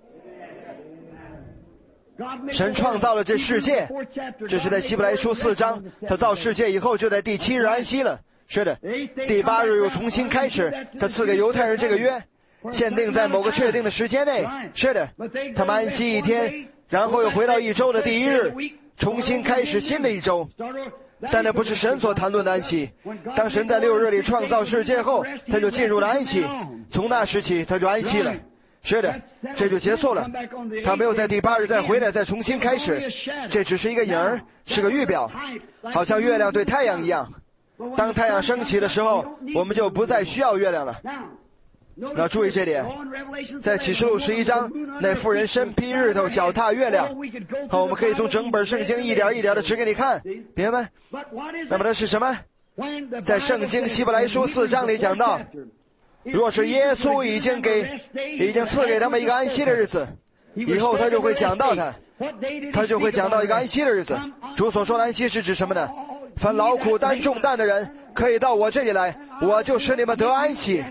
神创造了这世界，这是在希伯来书4章，他造世界以后就在第7日安息了。是的，第8日又重新开始，他赐给犹太人这个约，限定在某个确定的时间内。是的，他们安息一天，然后又回到一周的第1日，重新开始新的一周。但那不是神所谈论的安息。当神在6日里创造世界后，他就进入了安息，从那时起他就安息了。是的，这就结束了。他没有在第8日再回来再重新开始，这只是一个影儿，是个预表，好像月亮对太阳一样。当太阳升起的时候，我们就不再需要月亮了。要注意这点，在启示录11章，那妇人身披日头，脚踏月亮。好，我们可以从整本圣经一点一点的指给你看，明白吗？那么这是什么？在圣经希伯来书4章里讲到，若是耶稣已经赐给他们一个安息的日子，以后他就会讲到他就会讲到一个安息的日子。主所说的安息是指什么呢？凡劳苦担重担的人可以到我这里来，我就使你们得安息。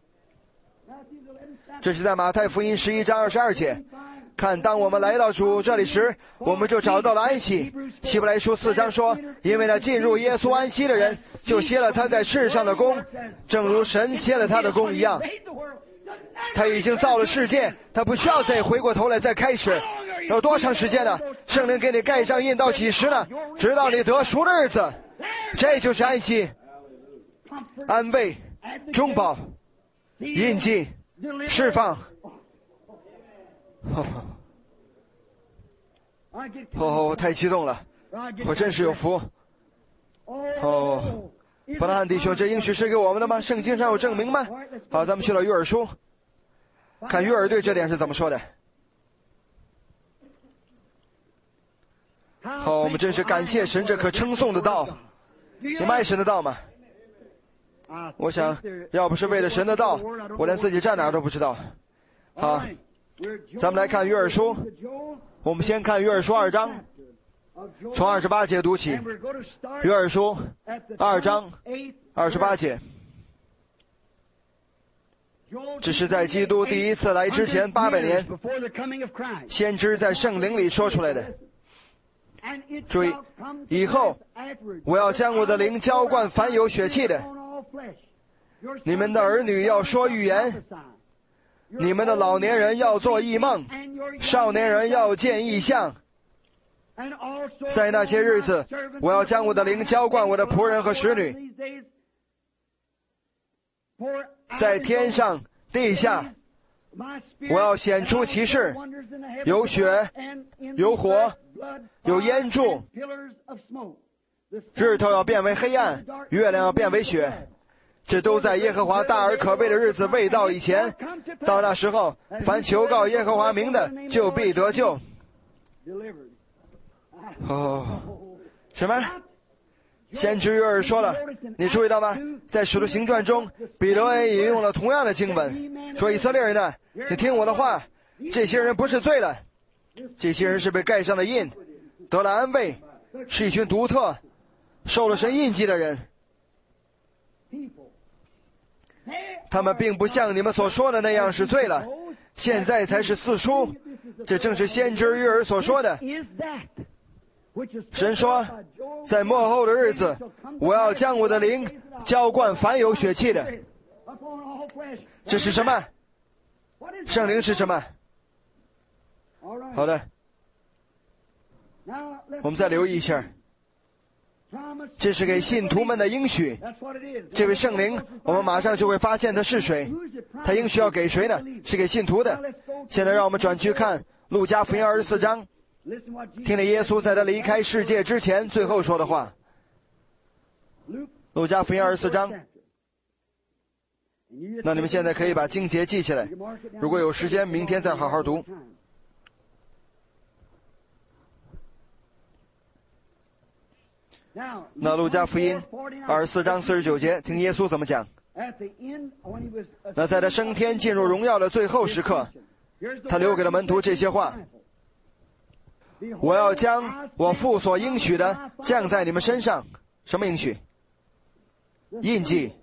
这是在马太福音11章22节。看，当我们来到主这里时，我们就找到了安息。希伯来书4章说，因为那进入耶稣安息的人，就歇了他在世上的功，正如神歇了他的功一样。他已经造了世界，他不需要再回过头来再开始。有多长时间呢？圣灵给你盖上印到几时呢？直到你得赎的日子。这就是安息、安慰、中保、印记、释放。太激动了，我真是有福。伯拉罕弟兄，这应许是给我们的吗？圣经上有证明吗？好，咱们去了约珥书，看约珥对这点是怎么说的。我们真是感谢神这可称颂的道。你们爱神的道吗？我想要不是为了神的道，我连自己站哪儿都不知道。好，咱们来看约珥书。我们先看约珥书2章，从28节读起。约珥书2章28节，这是在基督第一次来之前800年，先知在圣灵里说出来的。注意，以后我要将我的灵浇灌凡有血气的，你们的儿女要说预言，你们的老年人要做异梦，少年人要见异象。在那些日子，我要将我的灵浇灌我的仆人和使女，在天上地下，我要显出奇事，有血，有火，有烟柱，日头要变为黑暗，月亮要变为血。这都在耶和华大而可畏的日子未到以前。到那时候，凡求告耶和华名的，就必得救。什么？先知约珥说了，你注意到吗？在使徒行传中，彼得也引用了同样的经文，说以色列人呢，请听我的话，这些人不是罪了，这些人是被盖上了印，得了安慰，是一群独特受了神印记的人。 他们并不像你们所说的那样是罪了，现在才是四书。这正是先知约珥所说的。神说，在末后的日子，我要将我的灵浇灌凡有血气的。这是什么？圣灵是什么？好的，我们再留意一下，这是给信徒们的应许。这位圣灵，我们马上就会发现他是谁。他应许要给谁呢？是给信徒的。现在让我们转去看路加福音24章，听了耶稣在他离开世界之前最后说的话。路加福音24章，那你们现在可以把经节记起来，如果有时间明天再好好读。那路加福音24章49节，听耶稣怎么讲。那在他升天进入荣耀的最后时刻，他留给了门徒这些话：我要将我父所应许的降在你们身上。什么应许？印记、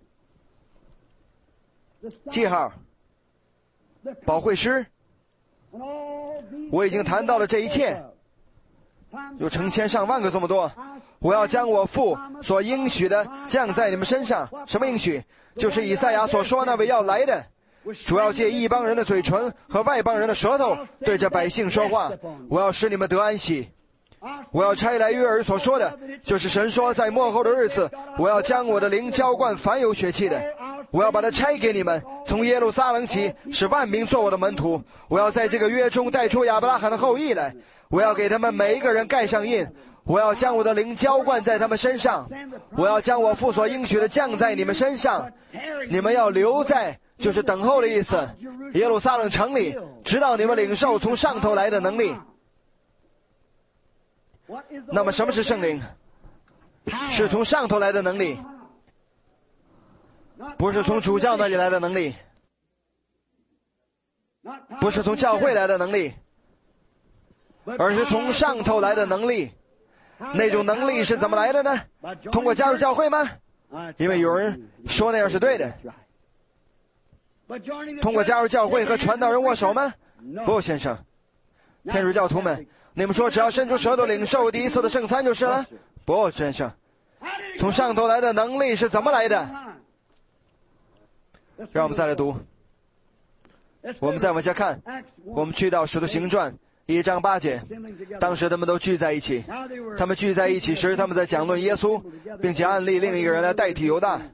记号、保惠师。我已经谈到了这一切，有成千上万个这么多。我要将我父所应许的降在你们身上。什么应许？就是以赛亚所说那位要来的，主要借异邦人的嘴唇和外邦人的舌头对着百姓说话。我要使你们得安息。我要差来约珥所说的，就是神说，在末后的日子，我要将我的灵浇灌凡有血气的。我要把它差给你们，从耶路撒冷起，使万民做我的门徒。我要在这个约中带出亚伯拉罕的后裔来。我要给他们每一个人盖上印。我要将我的灵浇灌在他们身上。我要将我父所应许的降在你们身上。你们要留在，就是等候的意思，耶路撒冷城里，直到你们领受从上头来的能力。那么什么是圣灵？是从上头来的能力，不是从主教那里来的能力，不是从教会来的能力，而是从上头来的能力。那种能力是怎么来的呢？通过加入教会吗？因为有人说那样是对的。通过加入教会和传道人握手吗？不，先生。天主教徒们，你们说只要伸出舌头领受第一次的圣餐就是了？不，先生。从上头来的能力是怎么来的？让我们再来读。我们再往下看，我们去到使徒行传1章8节，当时他们都聚在一起。他们聚在一起时，他们在讲论耶稣，并且案例另一个人来代替犹大。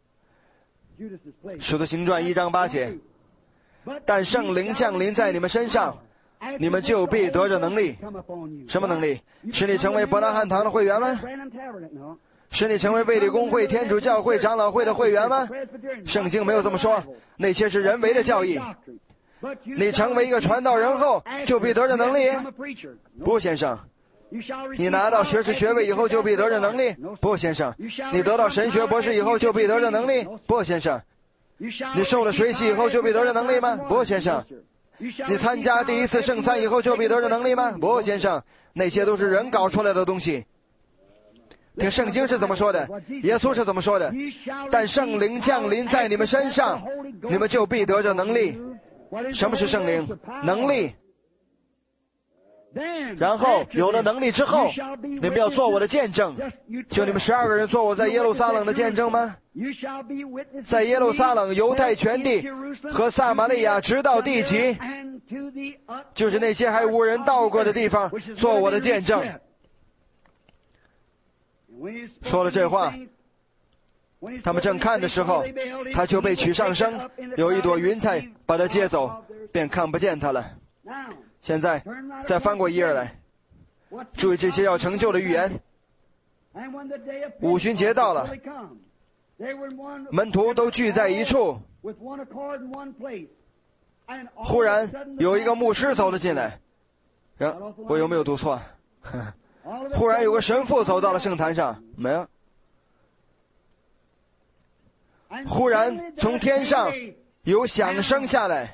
使徒行传1章8节，但圣灵降临在你们身上，你们就必得着能力。什么能力？使你成为伯拿汉堂的会员吗？使你成为卫理公会、天主教会、长老会的会员吗？圣经没有这么说，那些是人为的教义。你成为一个传道人后，就必得着能力？不，先生。你拿到学士学位以后就必得着能力？不，先生。你得到神学博士以后就必得着能力？不，先生。你受了水洗以后就必得着能力吗？不，先生。你参加第一次圣餐以后就必得着能力吗？不，先生。那些都是人搞出来的东西。听圣经是怎么说的，耶稣是怎么说的？但圣灵降临在你们身上，你们就必得着能力。什么是圣灵？能力。然后有了能力之后，你们要做我的见证。就你们12个人做我在耶路撒冷的见证吗？在耶路撒冷、犹太全地和撒玛利亚直到地极，就是那些还无人到过的地方，做我的见证。说了这话，他们正看的时候，他就被取上升，有一朵云彩把他接走，便看不见他了。现在再翻过一页来，注意这些要成就的预言。五旬节到了，门徒都聚在一处，忽然有一个牧师走了进来。我有没有读错？忽然有个神父走到了圣坛上，没有。忽然从天上有响声下来，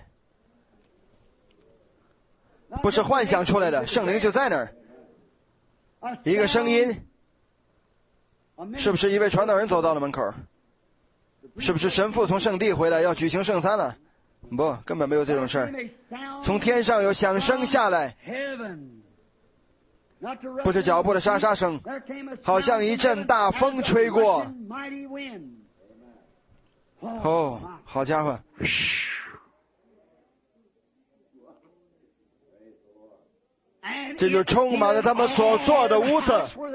不是幻想出来的，圣灵就在那儿。一个声音，是不是一位传道人走到了门口？ 是不是神父从圣地回来要举行圣餐了？不，根本没有这种事儿。从天上有响声下来，不是脚步的沙沙声，好像一阵大风吹过。哦，好家伙！这就充满了他们所坐的屋子。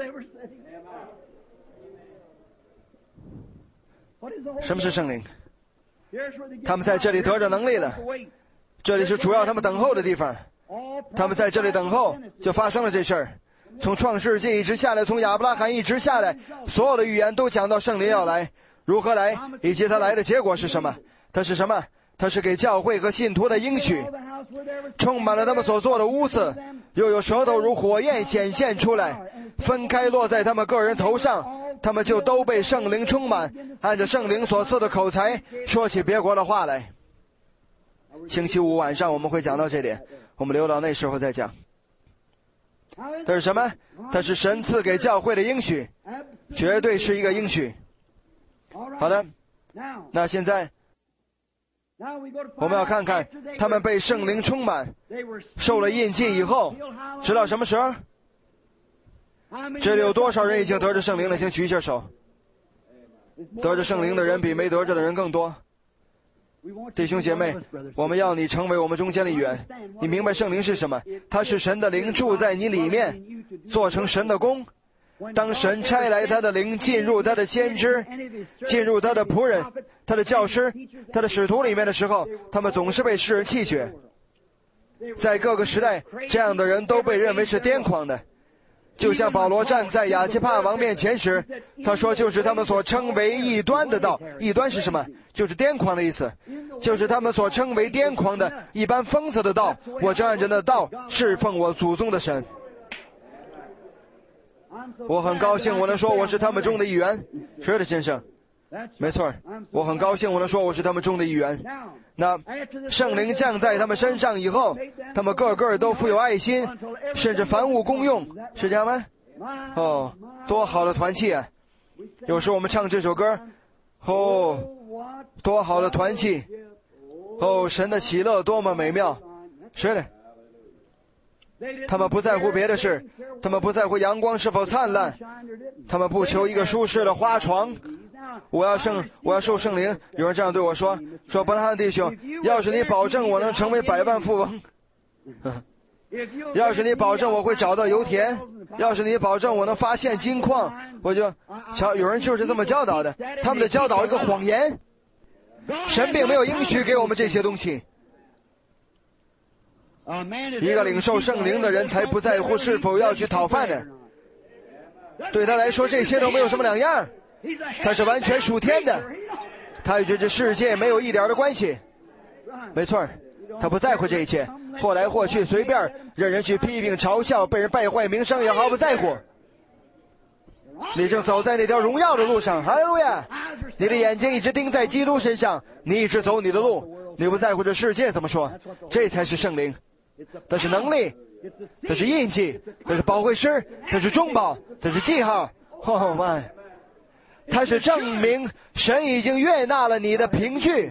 什么是圣灵？他们在这里得着能力了，这里是主要他们等候的地方。他们在这里等候，就发生了这事儿。从创世纪一直下来，从亚伯拉罕一直下来，所有的预言都讲到圣灵要来，如何来，以及他来的结果是什么。他是什么？他是给教会和信徒的应许，充满了他们所做的屋子，又有舌头如火焰显现出来，分开落在他们个人头上，他们就都被圣灵充满，按着圣灵所赐的口才说起别国的话来。星期五晚上我们会讲到这点，我们留到那时候再讲。这是什么？它是神赐给教会的应许，绝对是一个应许。好的，那现在我们要看看他们被圣灵充满，受了印记以后，直到什么时候？这里有多少人已经得着圣灵了？请举一下手。得着圣灵的人比没得着的人更多。弟兄姐妹，我们要你成为我们中间的一员。你明白圣灵是什么？它是神的灵住在你里面，做成神的工。当神差来他的灵进入他的先知，进入他的仆人，他的教师，他的使徒里面的时候，他们总是被世人弃绝。在各个时代，这样的人都被认为是癫狂的。就像保罗站在亚基帕王面前时，他说就是他们所称为异端的道。异端是什么？就是癫狂的意思，就是他们所称为癫狂的一般疯子的道。我正按着那道侍奉我祖宗的神。我很高兴我能说我是他们中的一员。是的，先生，没错，我很高兴我能说我是他们中的一员。那圣灵降在他们身上以后，他们个个都富有爱心，甚至凡物公用，是这样吗？哦，多好的团契啊！有时候我们唱这首歌，哦，多好的团契，哦，神的喜乐多么美妙。是的，他们不在乎别的事，他们不在乎阳光是否灿烂，他们不求一个舒适的花床。我要受圣灵。有人这样对我说伯拿汉弟兄，要是你保证我能成为百万富翁，要是你保证我会找到油田，要是你保证我能发现金矿，我就瞧，有人就是这么教导的。他们的教导一个谎言，神并没有应许给我们这些东西。一个领受圣灵的人才不在乎是否要去讨饭呢，对他来说这些都没有什么两样，他是完全属天的，他与这世界没有一点的关系。没错，他不在乎这一切，或来或去随便，任人去批评嘲笑，被人败坏名声也毫不在乎。你正走在那条荣耀的路上，哈利路亚！你的眼睛一直盯在基督身上，你一直走你的路，你不在乎这世界怎么说。这才是圣灵，这是能力，这是印记，这是保惠师，这是中保，这是记号。Oh my，它是证明神已经悦纳了你的凭据。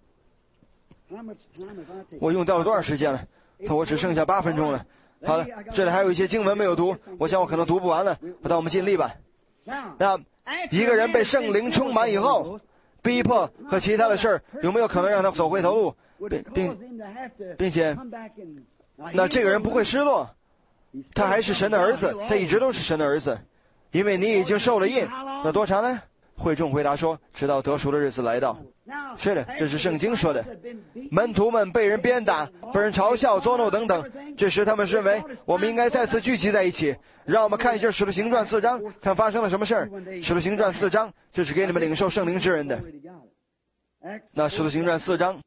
我用掉了多少时间了？我只剩下8分钟了。好了，这里还有一些经文没有读，我想我可能读不完了，但我们尽力吧。那一个人被圣灵充满以后，逼迫和其他的事儿有没有可能让他走回头路，并且那这个人不会失落，他还是神的儿子，他一直都是神的儿子，因为你已经受了印。那多长呢？会众回答说，直到得赎的日子来到。是的，这是圣经说的。门徒们被人鞭打，被人嘲笑捉弄等等，这时他们认为我们应该再次聚集在一起。让我们看一下使徒行传4章，看发生了什么事儿。使徒行传4章，这是给你们领受圣灵之人的。那使徒行传4章，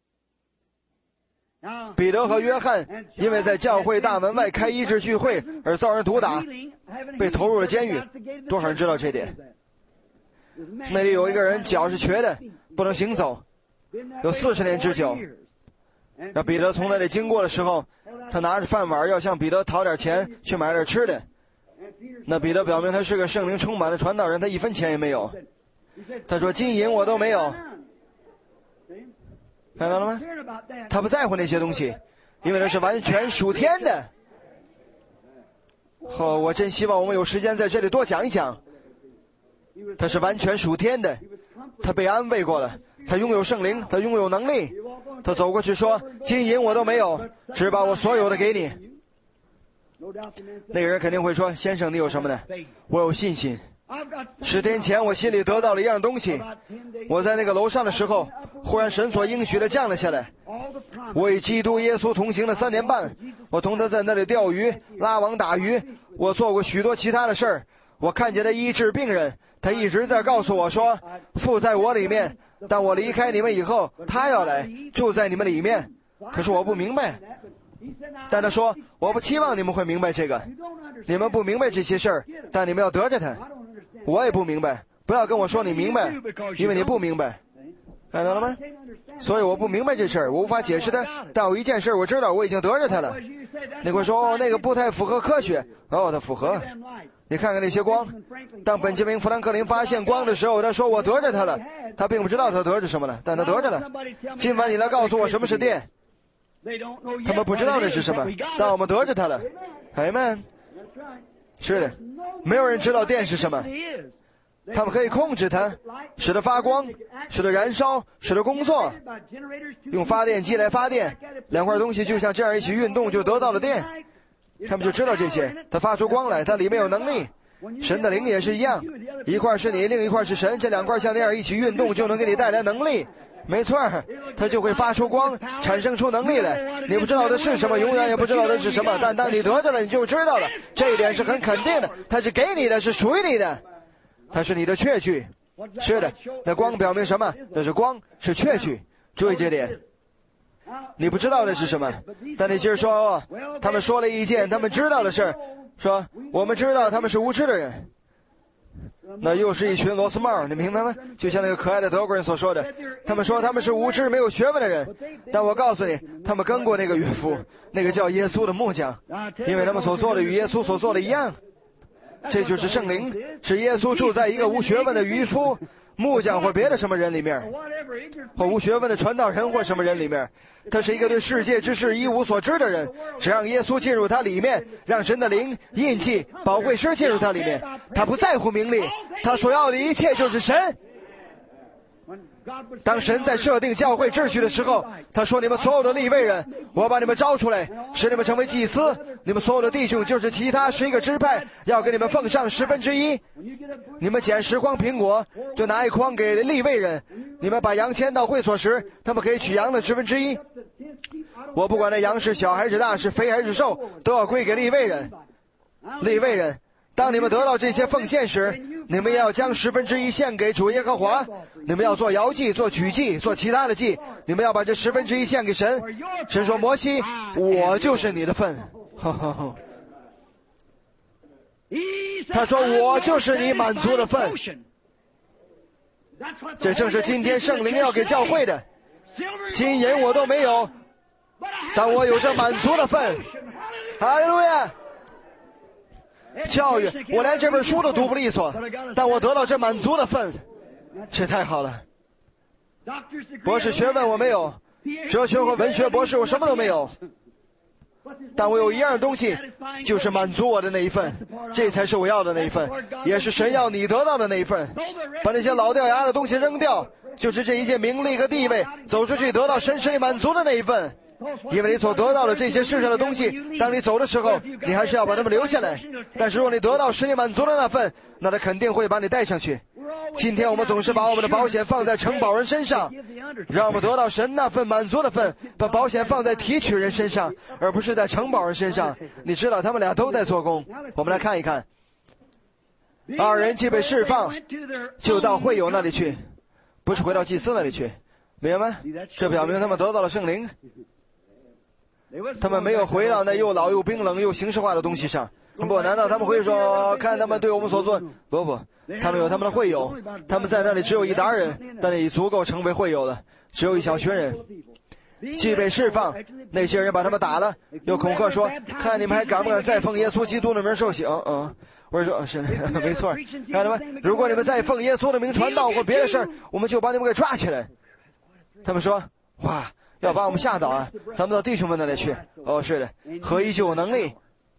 彼得和约翰因为在教会大门外开医治聚会而遭人毒打，被投入了监狱。多少人知道这点？那里有一个人脚是瘸的，不能行走，有40年之久。那彼得从那里经过的时候，他拿着饭碗要向彼得讨点钱去买点吃的。那彼得表明他是个圣灵充满的传道人，他1分钱也没有。 他说金银我都没有。看到了吗？他不在乎那些东西，因为那是完全属天的。我真希望我们有时间在这里多讲一讲。他是完全属天的，他被安慰过了，他拥有圣灵，他拥有能力。他走过去说，金银我都没有，只把我所有的给你。那个人肯定会说，先生你有什么呢？我有信心。10天前我心里得到了一样东西，我在那个楼上的时候，忽然神所应许的降了下来。我与基督耶稣同行了3年半，我同他在那里钓鱼、拉网打鱼，我做过许多其他的事儿。我看见他医治病人，他一直在告诉我说，父在我里面，但我离开你们以后，他要来住在你们里面。可是我不明白，但他说我不期望你们会明白这个，你们不明白这些事儿，但你们要得着他。我也不明白，不要跟我说你明白，因为你不明白，看到了吗？所以我不明白这事儿，我无法解释它。但有一件事我知道，我已经得着它了。你会说那个不太符合科学，它符合。你看看那些光，当本杰明·富兰克林发现光的时候，他说我得着它了，他并不知道他得着什么了，但他得着了。今晚你来告诉我什么是电，他们不知道那是什么，但我们得着它了。Amen。是的，没有人知道电是什么，他们可以控制它，使它发光，使它燃烧，使它工作，用发电机来发电，两块东西就像这样一起运动，就得到了电。他们就知道这些，它发出光来，它里面有能力。神的灵也是一样，一块是你，另一块是神，这两块像那样一起运动，就能给你带来能力。没错，它就会发出光，产生出能力来。你不知道的是什么，永远也不知道的是什么，但当你得着了，你就知道了。这一点是很肯定的，它是给你的，是属于你的，它是你的确据。是的，那光表明什么？那是光，是确据。注意这点。你不知道的是什么，但那些人说，他们说了一件他们知道的事，说我们知道他们是无知的人。那又是一群螺丝帽，你明白吗？就像那个可爱的德国人所说的，他们说他们是无知没有学问的人，但我告诉你，他们跟过那个岳父，那个叫耶稣的木匠，因为他们所做的与耶稣所做的一样。这就是圣灵，是耶稣住在一个无学问的渔夫、木匠或别的什么人里面，或无学问的传道人或什么人里面。他是一个对世界之事一无所知的人，只让耶稣进入他里面，让神的灵、印记、保惠师进入他里面。他不在乎名利，他所要的一切就是神。当神在设定教会秩序的时候，他说，你们所有的利未人，我把你们招出来，使你们成为祭司，你们所有的弟兄就是其他11个支派，要给你们奉上1/10。你们捡10筐苹果，就拿1筐给利未人，你们把羊牵到会所时，他们可以取羊的1/10。我不管那羊是小还是大，是肥还是瘦，都要归给利未人。利未人，当你们得到这些奉献时，你们也要将1/10献给主耶和华。你们要做摇祭、做举祭、做其他的祭，你们要把这1/10献给神。神说，摩西，我就是你的份。他说，我就是你满足的份。这正是今天圣灵要给教会的。金银我都没有，但我有这满足的份。哈利路亚！教育，我连这本书都读不利索，但我得到这满足的份，这太好了。博士学问我没有，哲学和文学博士我什么都没有，但我有一样东西，就是满足我的那一份，这才是我要的那一份，也是神要你得到的那一份。把那些老掉牙的东西扔掉，就是这一切名利和地位，走出去得到神使你满足的那一份。因为你所得到的这些世上的东西，当你走的时候，你还是要把它们留下来。但是若你得到使你满足的那份，那他肯定会把你带上去。今天我们总是把我们的保险放在城堡人身上，让我们得到神那份满足的份，把保险放在提取人身上，而不是在城堡人身上。你知道他们俩都在做工。我们来看一看，2人既被释放，就到会友那里去，不是回到祭司那里去，明白吗？这表明他们得到了圣灵，他们没有回到那又老又冰冷又形式化的东西上。不，难道他们会说，看他们对我们所做？不，他们有他们的会友，他们在那里只有1沓人，但也足够成为会友了，只有一小群人。既被释放，那些人把他们打了，又恐吓说，看你们还敢不敢再奉耶稣基督的名受洗。 我说是没错，看到吗？如果你们再奉耶稣的名传道或别的事儿，我们就把你们给抓起来。他们说，哇，要把我们吓倒啊！咱们到弟兄们那里去。哦，是的，合一就有能力，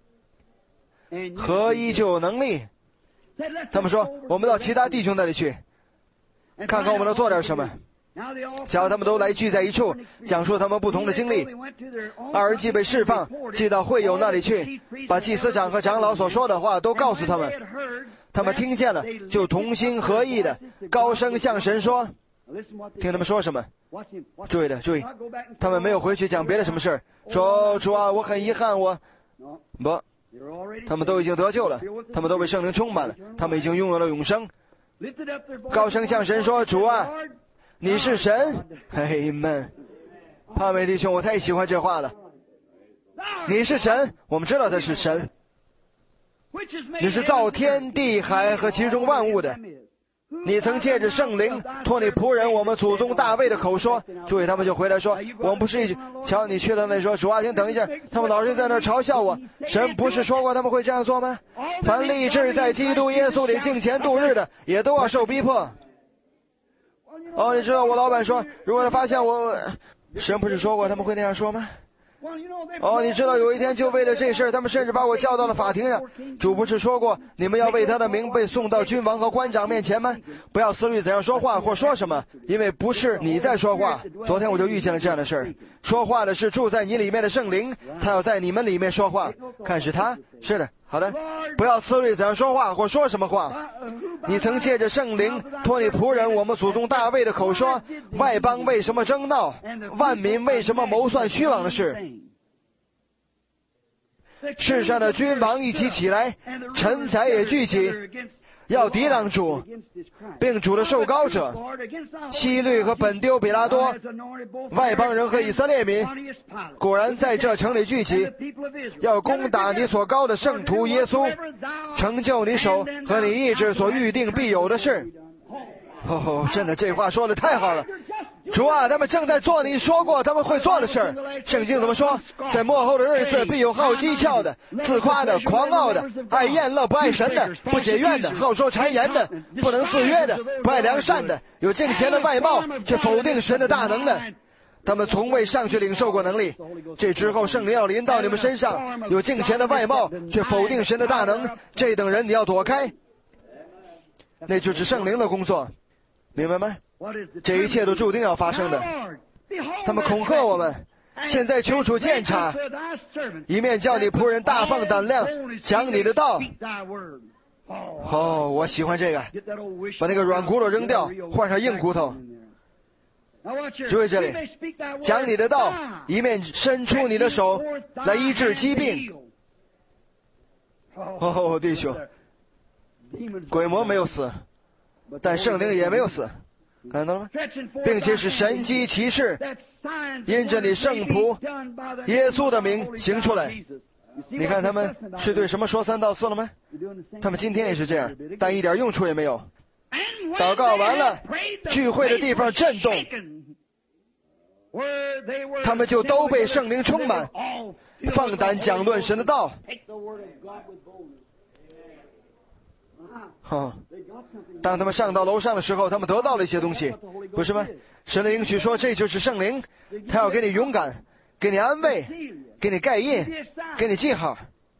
合一就有能力。他们说，我们到其他弟兄那里去，看看我们能做点什么。假如他们都来聚在一处，讲述他们不同的经历。二人被释放，寄到会友那里去，把祭司长和长老所说的话都告诉他们。他们听见了，就同心合意的高声向神说。听他们说什么？注意，他们没有回去讲别的什么事儿，说主啊，我很遗憾，不，他们都已经得救了，他们都被圣灵充满了，他们已经拥有了永生。高声向神说，主啊，你是神。嘿们，帕美弟兄，我太喜欢这话了。你是神，我们知道他是神，你是造天地海和其中万物的。你曾借着圣灵托你仆人我们祖宗大卫的口说。注意，他们就回来说，我们不是瞧你去了那里说，主啊，请等一下，他们老是在那儿嘲笑我。神不是说过他们会这样做吗？凡立志在基督耶稣里敬虔度日的，也都要受逼迫。哦，你知道我老板说，如果他发现我，神不是说过他们会那样说吗？哦，你知道有一天就为了这事儿，他们甚至把我叫到了法庭上。主不是说过，你们要为他的名被送到君王和官长面前吗？不要思虑怎样说话或说什么，因为不是你在说话。昨天我就遇见了这样的事儿，说话的是住在你里面的圣灵，他要在你们里面说话。看是他，是的，好的，不要思虑怎样说话或说什么话。你曾借着圣灵托你仆人我们祖宗大卫的口说，外邦为什么争闹，万民为什么谋算虚妄的事。世上的君王一起起来，臣宰也聚集，要抵挡主，并主的受膏者希律和本丢比拉多，外邦人和以色列民，果然在这城里聚集，要攻打你所膏的圣徒耶稣，成就你手和你意志所预定必有的事。哦，真的，这话说的太好了。主啊，他们正在做你说过他们会做的事儿。圣经怎么说？在末后的日子必有好讥诮的、自夸的、狂傲的、爱宴乐不爱神的、不解怨的、好说谗言的、不能自约的、不爱良善的、有敬虔的外貌却否定神的大能的。他们从未上去领受过能力，这之后圣灵要临到你们身上，有敬虔的外貌却否定神的大能，这等人你要躲开。那就是圣灵的工作，明白吗？这一切都注定要发生的。他们恐吓我们，现在求主鉴察，一面叫你仆人大放胆量讲你的道。哦，我喜欢这个，把那个软骨头扔掉，换上硬骨头。注意这里，讲你的道，一面伸出你的手来医治疾病。哦，弟兄，鬼魔没有死，但圣灵也没有死，看到了吗？并且是神迹奇事因着你圣仆耶稣的名行出来。你看他们是对什么说3道4了吗？他们今天也是这样，但一点用处也没有。祷告完了，聚会的地方震动，他们就都被圣灵充满，放胆讲论神的道。当他们上到楼上的时候，他们得到了一些东西，不是吗？神的应许说，这就是圣灵，他要给你勇敢，给你安慰，给你盖印，给你记号。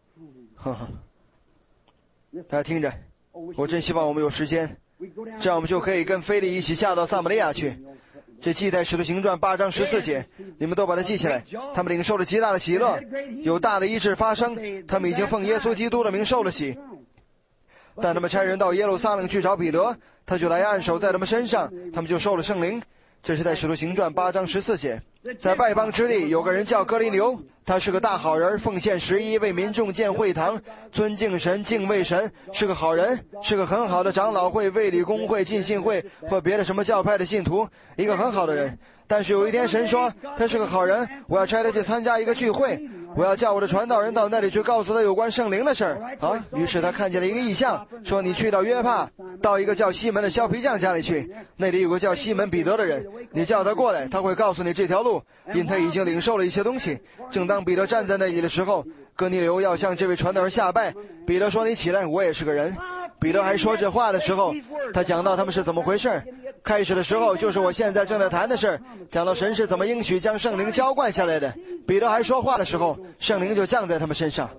大家听着，我真希望我们有时间，这样我们就可以跟腓利一起下到撒玛利亚去。这记在使徒行传8章14节，你们都把它记起来。他们领受了极大的喜乐，有大的医治发生，他们已经奉耶稣基督的名受了洗。但他们差人到耶路撒冷去找彼得，他就来按手在他们身上，他们就受了圣灵。这是在使徒行传8章14节。在外邦之地有个人叫哥林流，他是个大好人，奉献11，为民众建会堂，尊敬神，敬畏神，是个好人，是个很好的长老会、卫理公会、浸信会或别的什么教派的信徒，一个很好的人。但是有一天神说，他是个好人，我要差他去参加一个聚会，我要叫我的传道人到那里去告诉他有关圣灵的事儿。于是他看见了一个异象，说你去到约帕，到一个叫西门的削皮匠家里去，那里有个叫西门彼得的人，你叫他过来，他会告诉你这条路，因他已经领受了一些东西。正当当彼得站在那里的时候，哥尼流要向这位传道人下拜。彼得说：“你起来，我也是个人。”彼得还说这话的时候，他讲到他们是怎么回事。开始的时候就是我现在正在谈的事，讲到神是怎么应许将圣灵浇灌下来的。彼得还说话的时候，圣灵就降在他们身上。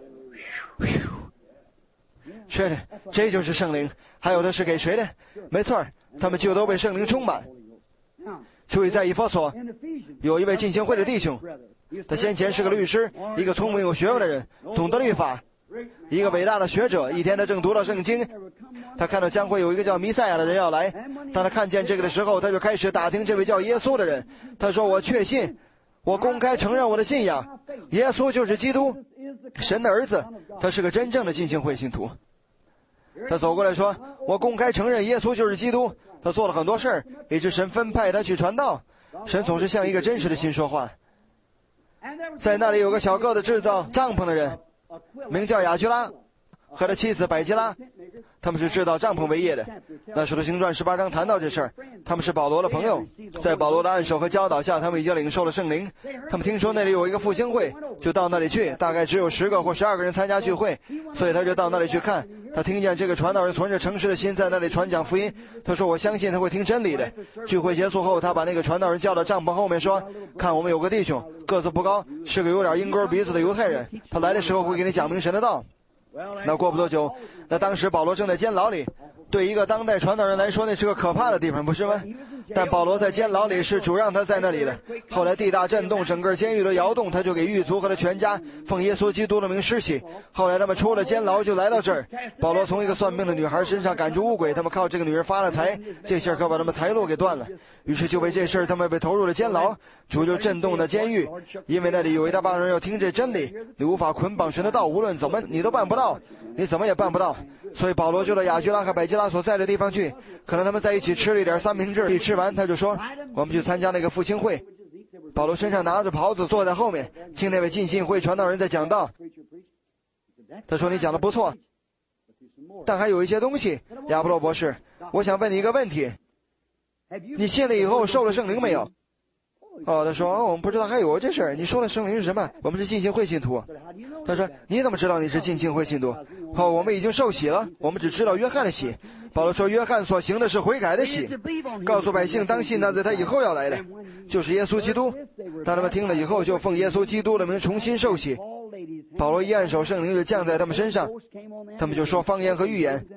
是的，这就是圣灵。还有的是给谁的？没错，他们就都被圣灵充满。注意，在以弗所有一位浸信会的弟兄，他先前是个律师，一个聪明有学问的人，懂得律法，一个伟大的学者。一天他正读到圣经，他看到将会有一个叫弥赛亚的人要来。当他看见这个的时候，他就开始打听这位叫耶稣的人。他说：“我确信，我公开承认我的信仰，耶稣就是基督，神的儿子。”他是个真正的浸信会信徒。他走过来说：“我公开承认耶稣就是基督。”他做了很多事儿，以致神分派他去传道。神总是像一个真实的心说话。在那里有个小个子制造帐篷的人，名叫雅居拉，和他妻子百基拉，他们是制造帐篷为业的。那使徒行传18章谈到这事儿，他们是保罗的朋友，在保罗的按手和教导下，他们已经领受了圣灵。他们听说那里有一个复兴会，就到那里去，大概只有10个或12个人参加聚会，所以他就到那里去看。他听见这个传道人存着诚实的心在那里传讲福音，他说：“我相信他会听真理的。”聚会结束后，他把那个传道人叫到帐篷后面说：“看，我们有个弟兄，个子不高，是个有点鹰钩鼻子的犹太人，他来的时候会给你讲明神的道。”那过不多久，那当时保罗正在监牢里，对一个当代传道人来说，那是个可怕的地方，不是吗？但保罗在监牢里是主让他在那里的。后来地大震动，整个监狱都摇动，他就给狱卒和他全家奉耶稣基督的名施洗。后来他们出了监牢，就来到这儿。保罗从一个算命的女孩身上赶出污鬼，他们靠这个女人发了财，这事儿可把他们财路给断了。于是就为这事儿，他们被投入了监牢。主就震动的监狱，因为那里有一大帮人要听这真理，你无法捆绑神的道，无论怎么你都办不到，你怎么也办不到。所以保罗就到雅居拉和百基拉所在的地方去，可能他们在一起吃了一点三明治，一吃完他就说：“我们去参加那个复兴会。”保罗身上拿着袍子坐在后面，听那位浸信会传道人在讲道。他说：“你讲的不错，但还有一些东西。亚波罗博士，我想问你一个问题，你信了以后受了圣灵没有？”他说：“我们不知道还有这事儿。你说的圣灵是什么？我们是浸信会信徒。”他说：“你怎么知道你是浸信会信徒？”我们已经受洗了，我们只知道约翰的洗。保罗说：“约翰所行的是悔改的洗，告诉百姓当信那在他以后要来的，就是耶稣基督。”当他们听了以后，就奉耶稣基督的名重新受洗。保罗一按手，圣灵就降在他们身上，他们就说方言和预言。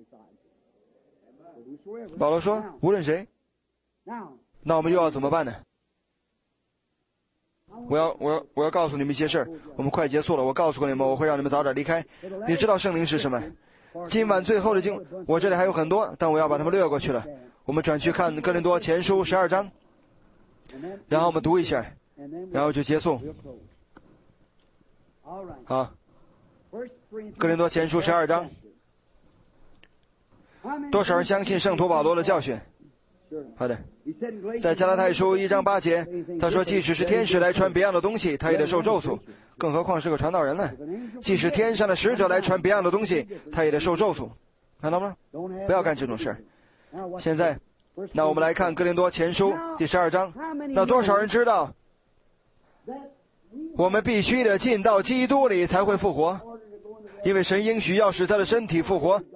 保罗说：“无论谁，那我们又要怎么办呢？”我要告诉你们一些事儿，我们快结束了。我告诉过你们，我会让你们早点离开。你知道圣灵是什么？今晚最后的经，我这里还有很多，但我要把它们略过去了。我们转去看哥林多前书12章，然后我们读一下，然后就结束。好，哥林多前书12章，多少人相信圣徒保罗的教训？好的，在加拉太书1章8节，他说：“即使是天使来传别样的东西，他也得受咒诅，更何况是个传道人呢？即使天上的使者来传别样的东西，他也得受咒诅。”看到吗？不要干这种事儿。现在，那我们来看哥林多前书第12章。那多少人知道，我们必须得进到基督里才会复活，因为神应许要使他的身体复活。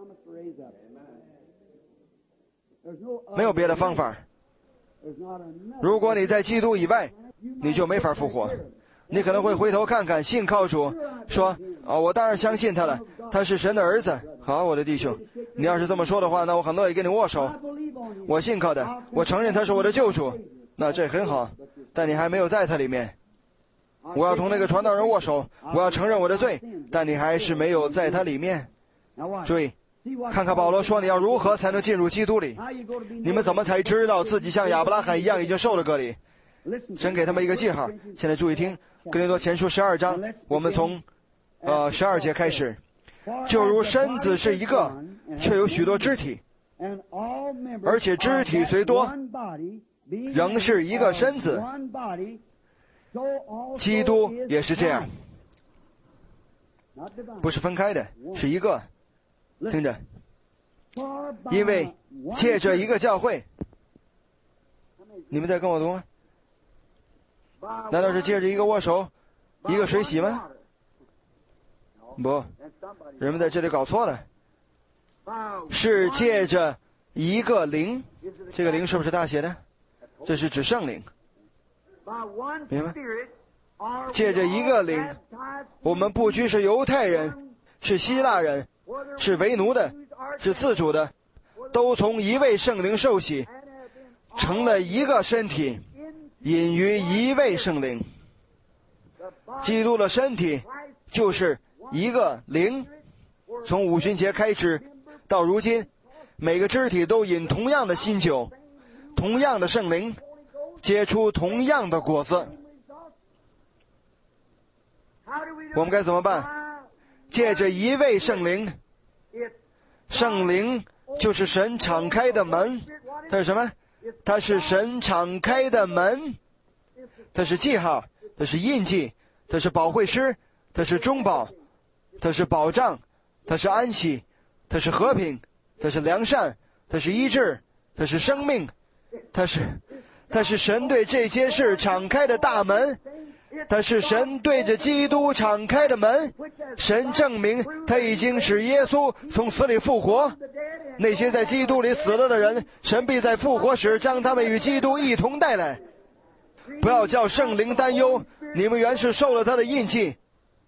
没有别的方法。如果你在基督以外，你就没法复活。你可能会回头看看，信靠主，说：“我当然相信他了，他是神的儿子。”好，我的弟兄，你要是这么说的话，那我很乐意跟你握手。我信靠的，我承认他是我的救主，那这很好。但你还没有在他里面。我要同那个传道人握手，我要承认我的罪，但你还是没有在他里面。注意，看看保罗说你要如何才能进入基督里。你们怎么才知道自己像亚伯拉罕一样已经受了割礼？神给他们一个记号。现在注意听，哥林多前书12章，我们从12节开始。就如身子是一个，却有许多肢体，而且肢体虽多，仍是一个身子。基督也是这样，不是分开的，是一个。听着，因为借着一个教会，你们在跟我读吗？难道是借着一个握手， 一个水洗吗？不，人们在这里搞错了，是借着一个灵。这个灵是不是大写的？这是指圣灵，明白？借着一个灵，我们不拘是犹太人，是希腊人，是为奴的，是自主的，都从一位圣灵受洗，成了一个身体，隐于一位圣灵。基督的身体就是一个灵，从五旬节开始到如今，每个肢体都饮同样的新酒，同样的圣灵，结出同样的果子。我们该怎么办？借着一位圣灵，圣灵就是神敞开的门。它是什么？它是神敞开的门，它是记号，它是印记，它是保惠师，它是中保，它是保障，它是安息，它是和平，它是良善，它是医治，它是生命，它是神对这些事敞开的大门，它是神对着基督敞开的门。神证明他已经使耶稣从死里复活，那些在基督里死了的人，神必在复活时将他们与基督一同带来。不要叫圣灵担忧，你们原是受了他的印记，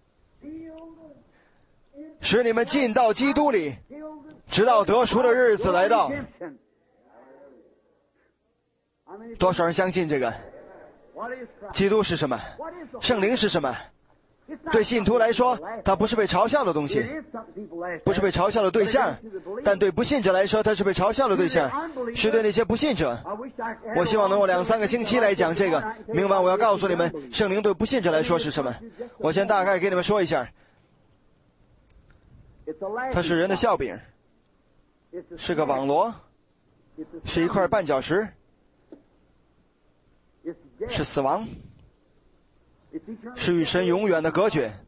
使你们进到基督里，直到得赎的日子来到。多少人相信这个？基督是什么？圣灵是什么？对信徒来说，它不是被嘲笑的东西，不是被嘲笑的对象，但对不信者来说，它是被嘲笑的对象，是对那些不信者。我希望能有2-3个星期来讲这个。明晚我要告诉你们，圣灵对不信者来说是什么。我先大概给你们说一下，它是人的笑柄，是个网罗，是一块绊脚石，是死亡，是与神永远的隔绝。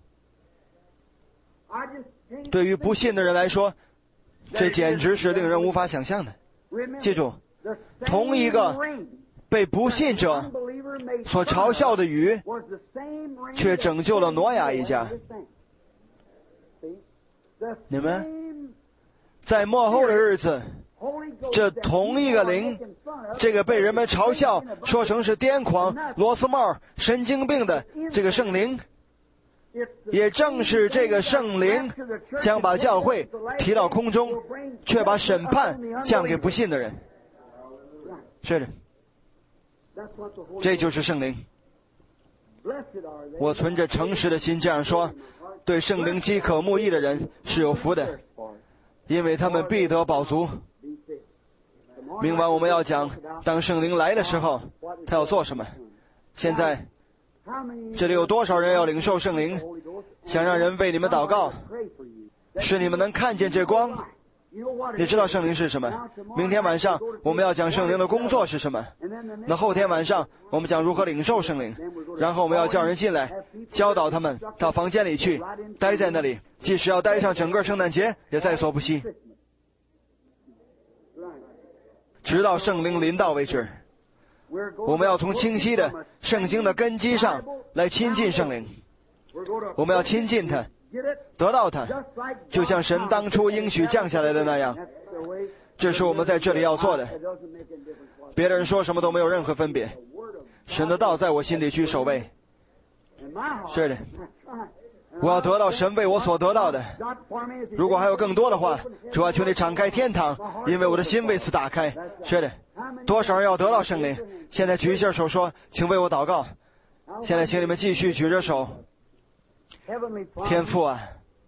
对于不信的人来说，这简直是令人无法想象的。记住，同一个被不信者所嘲笑的雨，却拯救了挪亚一家。你们在末后的日子，这同一个灵，这个被人们嘲笑说成是癫狂、螺丝帽、神经病的这个圣灵，也正是这个圣灵将把教会提到空中，却把审判降给不信的人。是的，这就是圣灵。我存着诚实的心这样说，对圣灵饥渴慕义的人是有福的，因为他们必得饱足。明晚我们要讲，当圣灵来的时候，他要做什么。现在，这里有多少人要领受圣灵，想让人为你们祷告，使你们能看见这光。你知道圣灵是什么？明天晚上我们要讲圣灵的工作是什么。那后天晚上我们讲如何领受圣灵，然后我们要叫人进来，教导他们到房间里去，待在那里，即使要待上整个圣诞节也在所不惜，直到圣灵临到为止。我们要从清晰的圣经的根基上来亲近圣灵，我们要亲近他，得到他，就像神当初应许降下来的那样。这是我们在这里要做的，别人说什么都没有任何分别。神的道在我心里居首位。是的，我要得到神为我所得到的。如果还有更多的话，主啊，求你敞开天堂，因为我的心为此打开。是的，多少人要得到圣灵？现在举一下手说，请为我祷告。现在请你们继续举着手。天父啊，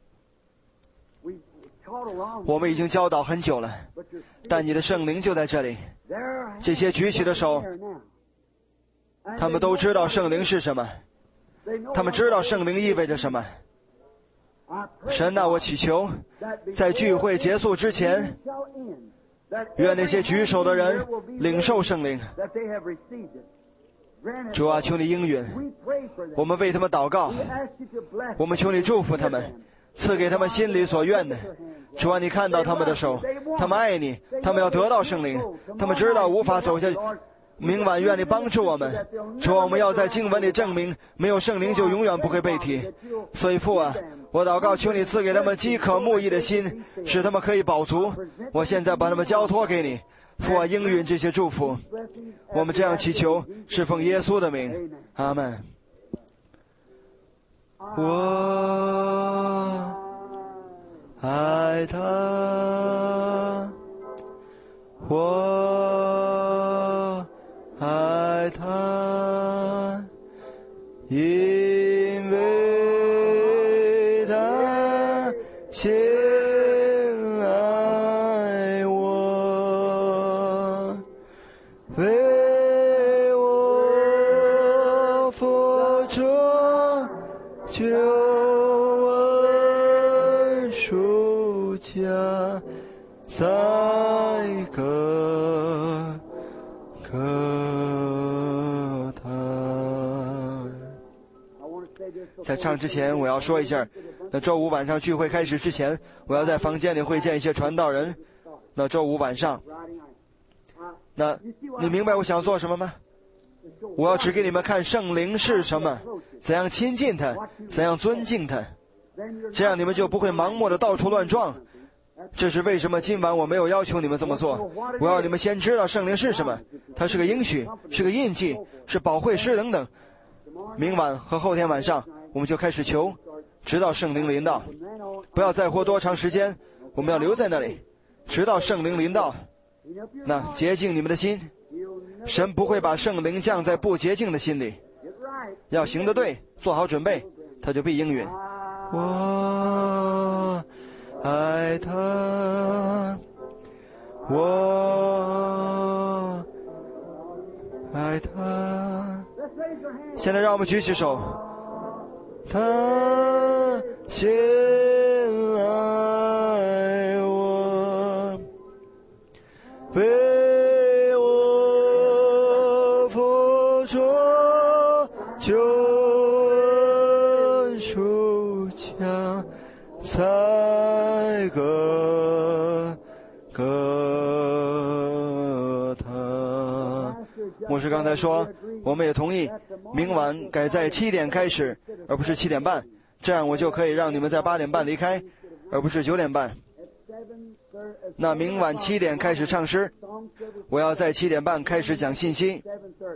我们已经教导很久了，但你的圣灵就在这里。这些举起的手，他们都知道圣灵是什么，他们知道圣灵意味着什么。神啊，我祈求在聚会结束之前，愿那些举手的人领受圣灵。主啊，求你应允，我们为他们祷告，我们求你祝福他们，赐给他们心里所愿的。主啊，你看到他们的手，他们爱你，他们要得到圣灵，他们知道无法走下去， 明晚愿你帮助我们，主，我们要在经文里证明，没有圣灵就永远不会被提。所以父啊，我祷告，求你赐给他们饥渴慕义的心，使他们可以饱足。我现在把他们交托给你，父啊，应允这些祝福。我们这样祈求，是奉耶稣的名，阿们。我爱他，我爱他，因为他先爱我，为我付出救恩赎价，在可叹。在唱之前，我要说一下，那周五晚上聚会开始之前，我要在房间里会见一些传道人。那周五晚上，那你明白我想做什么吗？我要指给你们看圣灵是什么，怎样亲近他，怎样尊敬他，这样你们就不会盲目的到处乱撞。这是为什么今晚我没有要求你们这么做。我要你们先知道圣灵是什么，它是个应许，是个印记，是保惠师等等。明晚和后天晚上我们就开始求，直到圣灵临到。不要再活多长时间，我们要留在那里，直到圣灵临到。那洁净你们的心，神不会把圣灵降在不洁净的心里。要行得对，做好准备，他就必应允。我爱他，我爱他。现在让我们举起手。他先爱我，为我付出救恩赎价，才可叹。牧师刚才说，我们也同意明晚改在7点开始，而不是7点半，这样我就可以让你们在8点半离开，而不是9点半。那明晚7点开始唱诗，我要在7点半开始讲信息。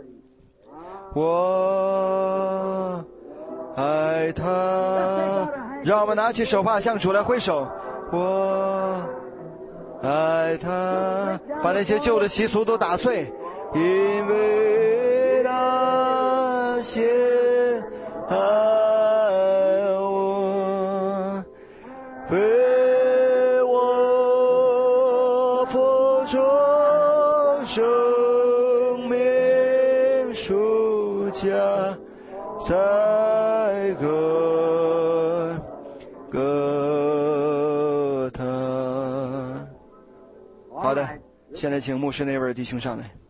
我爱他，让我们拿起手帕向主来挥手。我爱他，把那些旧的习俗都打碎，因为他先爱我，为我付出生命赎价，在可叹。好的，现在请牧师那位弟兄上来。